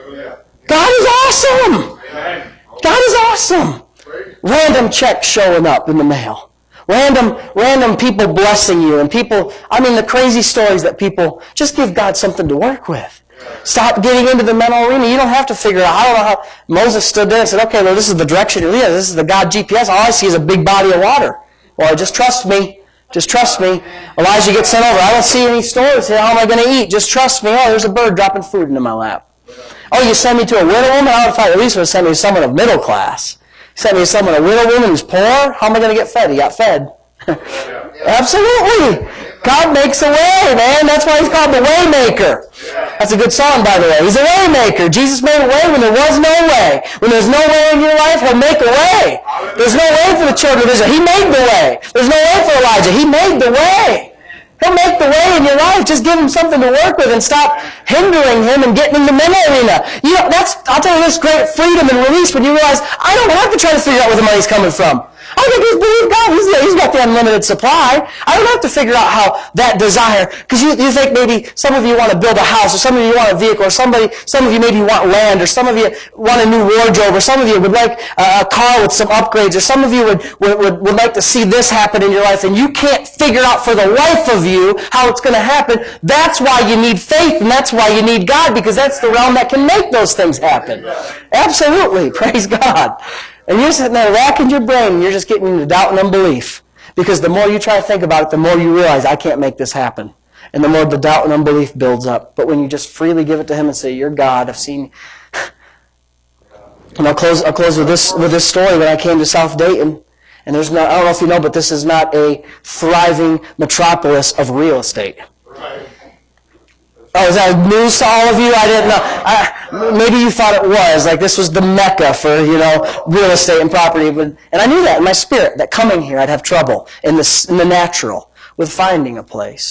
God is awesome. God is awesome. Random checks showing up in the mail. Random, random people blessing you, and people. I mean, the crazy stories that people just give God something to work with. Stop getting into the mental arena. You don't have to figure out. I don't know how Moses stood there and said, okay, well, this is the direction. Yeah, this is the God G P S. All I see is a big body of water. Well, just trust me. Just trust me. Elijah gets sent over. I don't see any stories here. How am I going to eat? Just trust me. Oh, there's a bird dropping food into my lap. Oh, you send me to a widow woman? I would at least would send me to someone of middle class. You send me to someone, a widow woman who's poor? How am I going to get fed? He got fed. Absolutely. God makes a way, man. That's why he's called the Waymaker. That's a good song, by the way. He's a Waymaker. Jesus made a way when there was no way. When there's no way in your life, he'll make a way. There's no way for the children of Israel. He made the way. There's no way for Elijah. He made the way. He'll make the way in your life. Just give him something to work with and stop hindering him and getting in the mental arena. You know, that's, I'll tell you this, great freedom and release when you realize, I don't have to try to figure out where the money's coming from. I can just believe God. He's, he's got the unlimited supply. I don't have to figure out how that desire, because you, you think maybe some of you want to build a house, or some of you want a vehicle, or somebody, some of you maybe want land, or some of you want a new wardrobe, or some of you would like a, a car with some upgrades, or some of you would, would, would, would like to see this happen in your life, and you can't figure out for the life of you how it's going to happen. That's why you need faith, and that's why you need God, because that's the realm that can make those things happen. Absolutely. Praise God. And you're sitting there racking your brain, and you're just getting into doubt and unbelief. Because the more you try to think about it, the more you realize, I can't make this happen. And the more the doubt and unbelief builds up. But when you just freely give it to him and say, you're God, I've seen... And I'll close, I'll close with this, with this story. When I came to South Dayton, and there's not, I don't know if you know, but this is not a thriving metropolis of real estate. Right. Oh, is that news to all of you? I didn't know. I, maybe you thought it was. Like this was the Mecca for, you know, real estate and property. But, and I knew that in my spirit, that coming here I'd have trouble in the, in the natural with finding a place.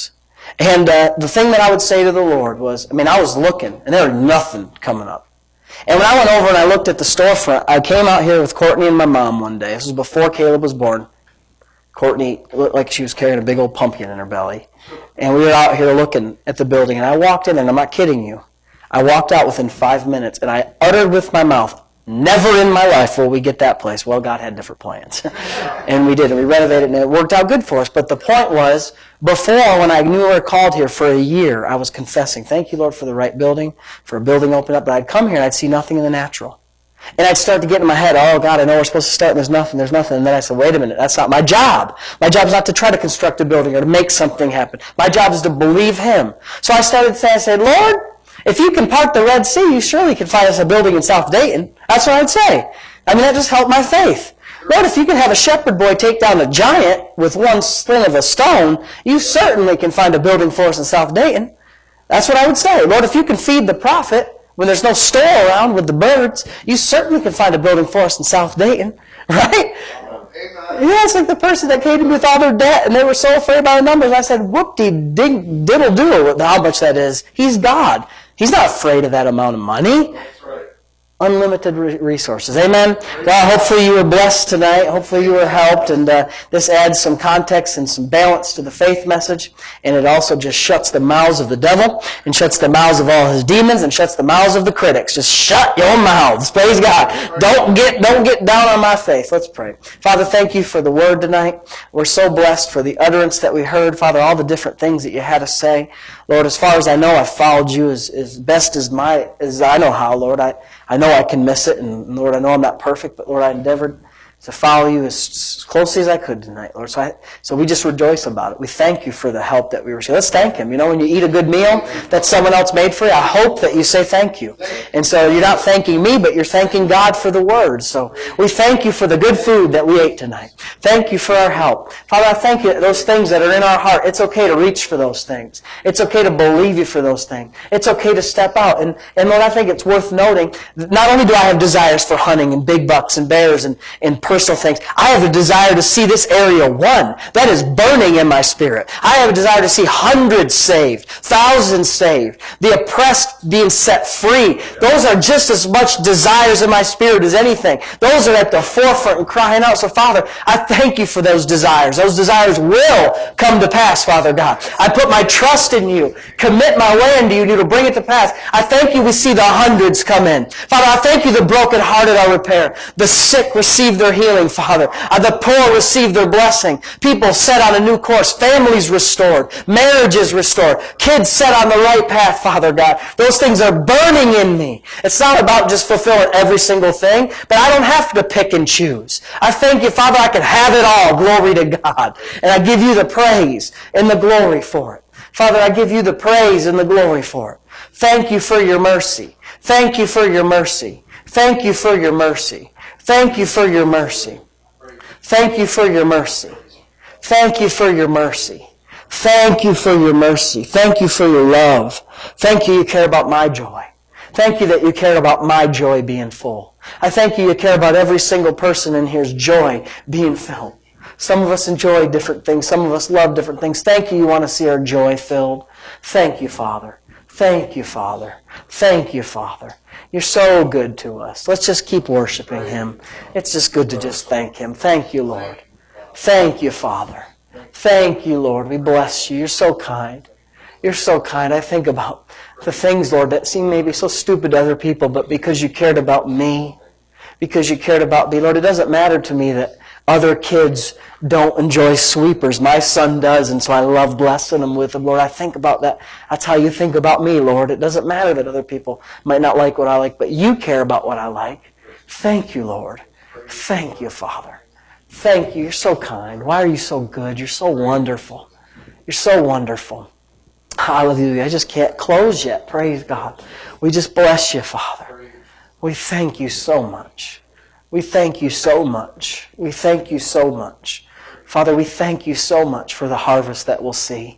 And uh, the thing that I would say to the Lord was, I mean, I was looking, and there was nothing coming up. And when I went over and I looked at the storefront, I came out here with Courtney and my mom one day. This was before Caleb was born. Courtney looked like she was carrying a big old pumpkin in her belly. And we were out here looking at the building, and I walked in, and I'm not kidding you. I walked out within five minutes, and I uttered with my mouth, never in my life will we get that place. Well, God had different plans. And we did, and we renovated, and it worked out good for us. But the point was, before, when I knew we were called here for a year, I was confessing, thank you, Lord, for the right building, for a building opened up. But I'd come here, and I'd see nothing in the natural. And I'd start to get in my head, oh, God, I know we're supposed to start, and there's nothing, there's nothing. And then I said, wait a minute, that's not my job. My job is not to try to construct a building or to make something happen. My job is to believe Him. So I started saying, I said, Lord, if you can part the Red Sea, you surely can find us a building in South Dayton. That's what I'd say. I mean, that just helped my faith. Lord, if you can have a shepherd boy take down a giant with one sling of a stone, you certainly can find a building for us in South Dayton. That's what I would say. Lord, if you can feed the prophet when there's no store around with the birds, you certainly can find a building for us in South Dayton. Right? Amen. Yeah, it's like the person that came to me with all their debt and they were so afraid by the numbers. I said, whoop-de-diddle-do how much that is. He's God. He's not afraid of that amount of money. That's right. Unlimited re- resources. Amen? Well, hopefully you were blessed tonight. Hopefully you were helped. And uh, this adds some context and some balance to the faith message. And it also just shuts the mouths of the devil and shuts the mouths of all his demons and shuts the mouths of the critics. Just shut your mouths. Praise God. Don't get, don't get down on my faith. Let's pray. Father, thank you for the word tonight. We're so blessed for the utterance that we heard. Father, all the different things that you had to say. Lord, as far as I know, I've followed you as, as best as my as I know how, Lord. I, I know I can miss it, and Lord, I know I'm not perfect, but Lord, I endeavored to follow you as closely as I could tonight, Lord. So, I, so we just rejoice about it. We thank you for the help that we received. Let's thank Him. You know, when you eat a good meal that someone else made for you, I hope that you say thank you. And so you're not thanking me, but you're thanking God for the Word. So we thank you for the good food that we ate tonight. Thank you for our help. Father, I thank you that those things that are in our heart, it's okay to reach for those things. It's okay to believe you for those things. It's okay to step out. And, and Lord, I think it's worth noting, that not only do I have desires for hunting and big bucks and bears and, and personal things, I have a desire to see this area won. That is burning in my spirit. I have a desire to see hundreds saved, thousands saved, the oppressed being set free. Those are just as much desires in my spirit as anything. Those are at the forefront and crying out. So Father, I thank you for those desires. Those desires will come to pass, Father God. I put my trust in you, commit my way into you to bring it to pass. I thank you we see the hundreds come in. Father, I thank you the brokenhearted are repaired. The sick receive their healing, Father. Uh, the poor receive their blessing. People set on a new course. Families restored. Marriages restored. Kids set on the right path, Father God. Those things are burning in me. It's not about just fulfilling every single thing, but I don't have to pick and choose. I thank you, Father, I can have it all. Glory to God. And I give you the praise and the glory for it. Father, I give you the praise and the glory for it. Thank you for your mercy. Thank you for your mercy. Thank you for your mercy. Thank you for your mercy. Thank you for your mercy. Thank you for your mercy. Thank you for your mercy. Thank you for your love. Thank you you care about my joy. Thank you that you care about my joy being full. I thank you you care about every single person in here's joy being filled. Some of us enjoy different things. Some of us love different things. Thank you you want to see our joy filled. Thank you, Father. Thank you, Father. Thank you, Father. You're so good to us. Let's just keep worshiping Him. It's just good to just thank Him. Thank you, Lord. Thank you, Father. Thank you, Lord. We bless you. You're so kind. You're so kind. I think about the things, Lord, that seem maybe so stupid to other people, but because you cared about me, because you cared about me, Lord, it doesn't matter to me that other kids don't enjoy sweepers. My son does, and so I love blessing them with them. Lord, I think about that. That's how you think about me, Lord. It doesn't matter that other people might not like what I like, but you care about what I like. Thank you, Lord. Thank you, Father. Thank you. You're so kind. Why are you so good? You're so wonderful. You're so wonderful. Hallelujah. I just can't close yet. Praise God. We just bless you, Father. We thank you so much. We thank you so much. We thank you so much. Father, we thank you so much for the harvest that we'll see.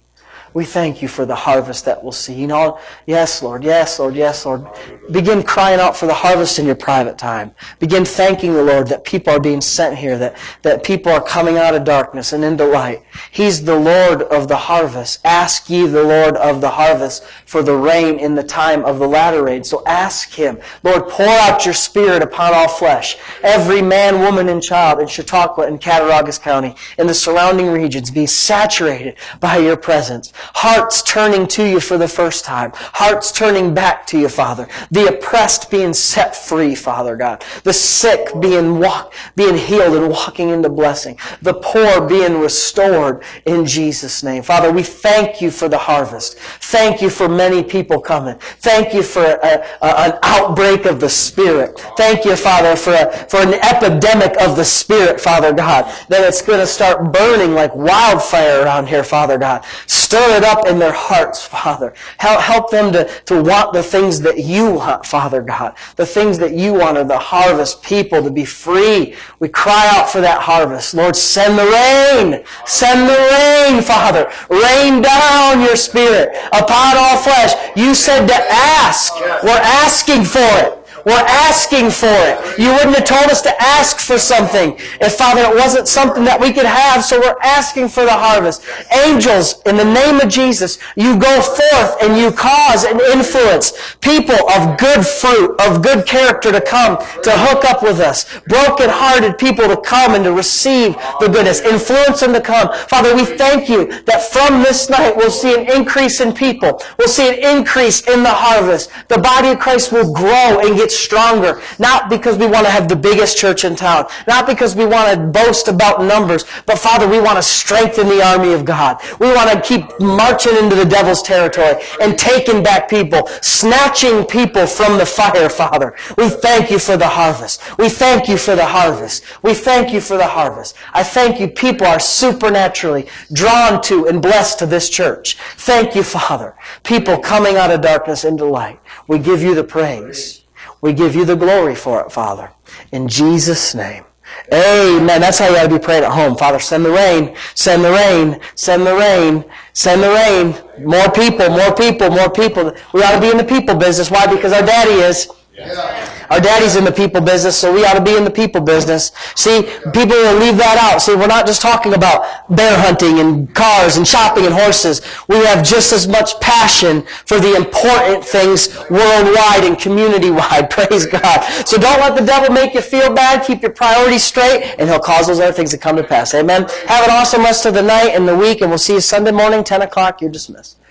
We thank you for the harvest that we'll see. You know, yes, Lord, yes, Lord, yes, Lord. Begin crying out for the harvest in your private time. Begin thanking the Lord that people are being sent here, that, that people are coming out of darkness and into light. He's the Lord of the harvest. Ask ye the Lord of the harvest for the rain in the time of the latter rain. So ask Him, Lord, pour out your Spirit upon all flesh. Every man, woman, and child in Chautauqua and Cattaraugus County, in the surrounding regions, be saturated by your presence. Hearts turning to you for the first time. Hearts turning back to you, Father. The oppressed being set free, Father God. The sick being walk, being healed and walking into blessing. The poor being restored in Jesus' name. Father, we thank you for the harvest. Thank you for many people coming. Thank you for a, a, an outbreak of the Spirit. Thank you, Father, for, a, for an epidemic of the Spirit, Father God, that it's going to start burning like wildfire around here, Father God. Stir it up in their hearts, Father. Help, help them to, to want the things that you want, Father God. The things that you want are the harvest, people to be free. We cry out for that harvest. Lord, send the rain. Send the rain, Father. Rain down your Spirit upon all flesh. You said to ask. We're asking for it. We're asking for it. You wouldn't have told us to ask for something if, Father, it wasn't something that we could have, so we're asking for the harvest. Angels, in the name of Jesus, you go forth and you cause and influence people of good fruit, of good character to come, to hook up with us. Broken-hearted people to come and to receive the goodness. Influence them to come. Father, we thank you that from this night we'll see an increase in people. We'll see an increase in the harvest. The body of Christ will grow and get stronger, not because we want to have the biggest church in town, not because we want to boast about numbers, but Father, we want to strengthen the army of God. We want to keep marching into the devil's territory and taking back people, snatching people from the fire, Father. We thank you for the harvest. We thank you for the harvest. We thank you for the harvest. I thank you people are supernaturally drawn to and blessed to this church. Thank you, Father. People coming out of darkness into light. We give you the praise. We give you the glory for it, Father. In Jesus' name. Amen. That's how you ought to be praying at home. Father, send the rain, send the rain, send the rain, send the rain. More people, more people, more people. We ought to be in the people business. Why? Because our daddy is. Yeah. Our daddy's in the people business, so we ought to be in the people business. See, people will leave that out. See, we're not just talking about bear hunting and cars and shopping and horses. We have just as much passion for the important things worldwide and community-wide. Praise God. So don't let the devil make you feel bad. Keep your priorities straight, and he'll cause those other things to come to pass. Amen. Have an awesome rest of the night and the week, and we'll see you Sunday morning, ten o'clock. You're dismissed.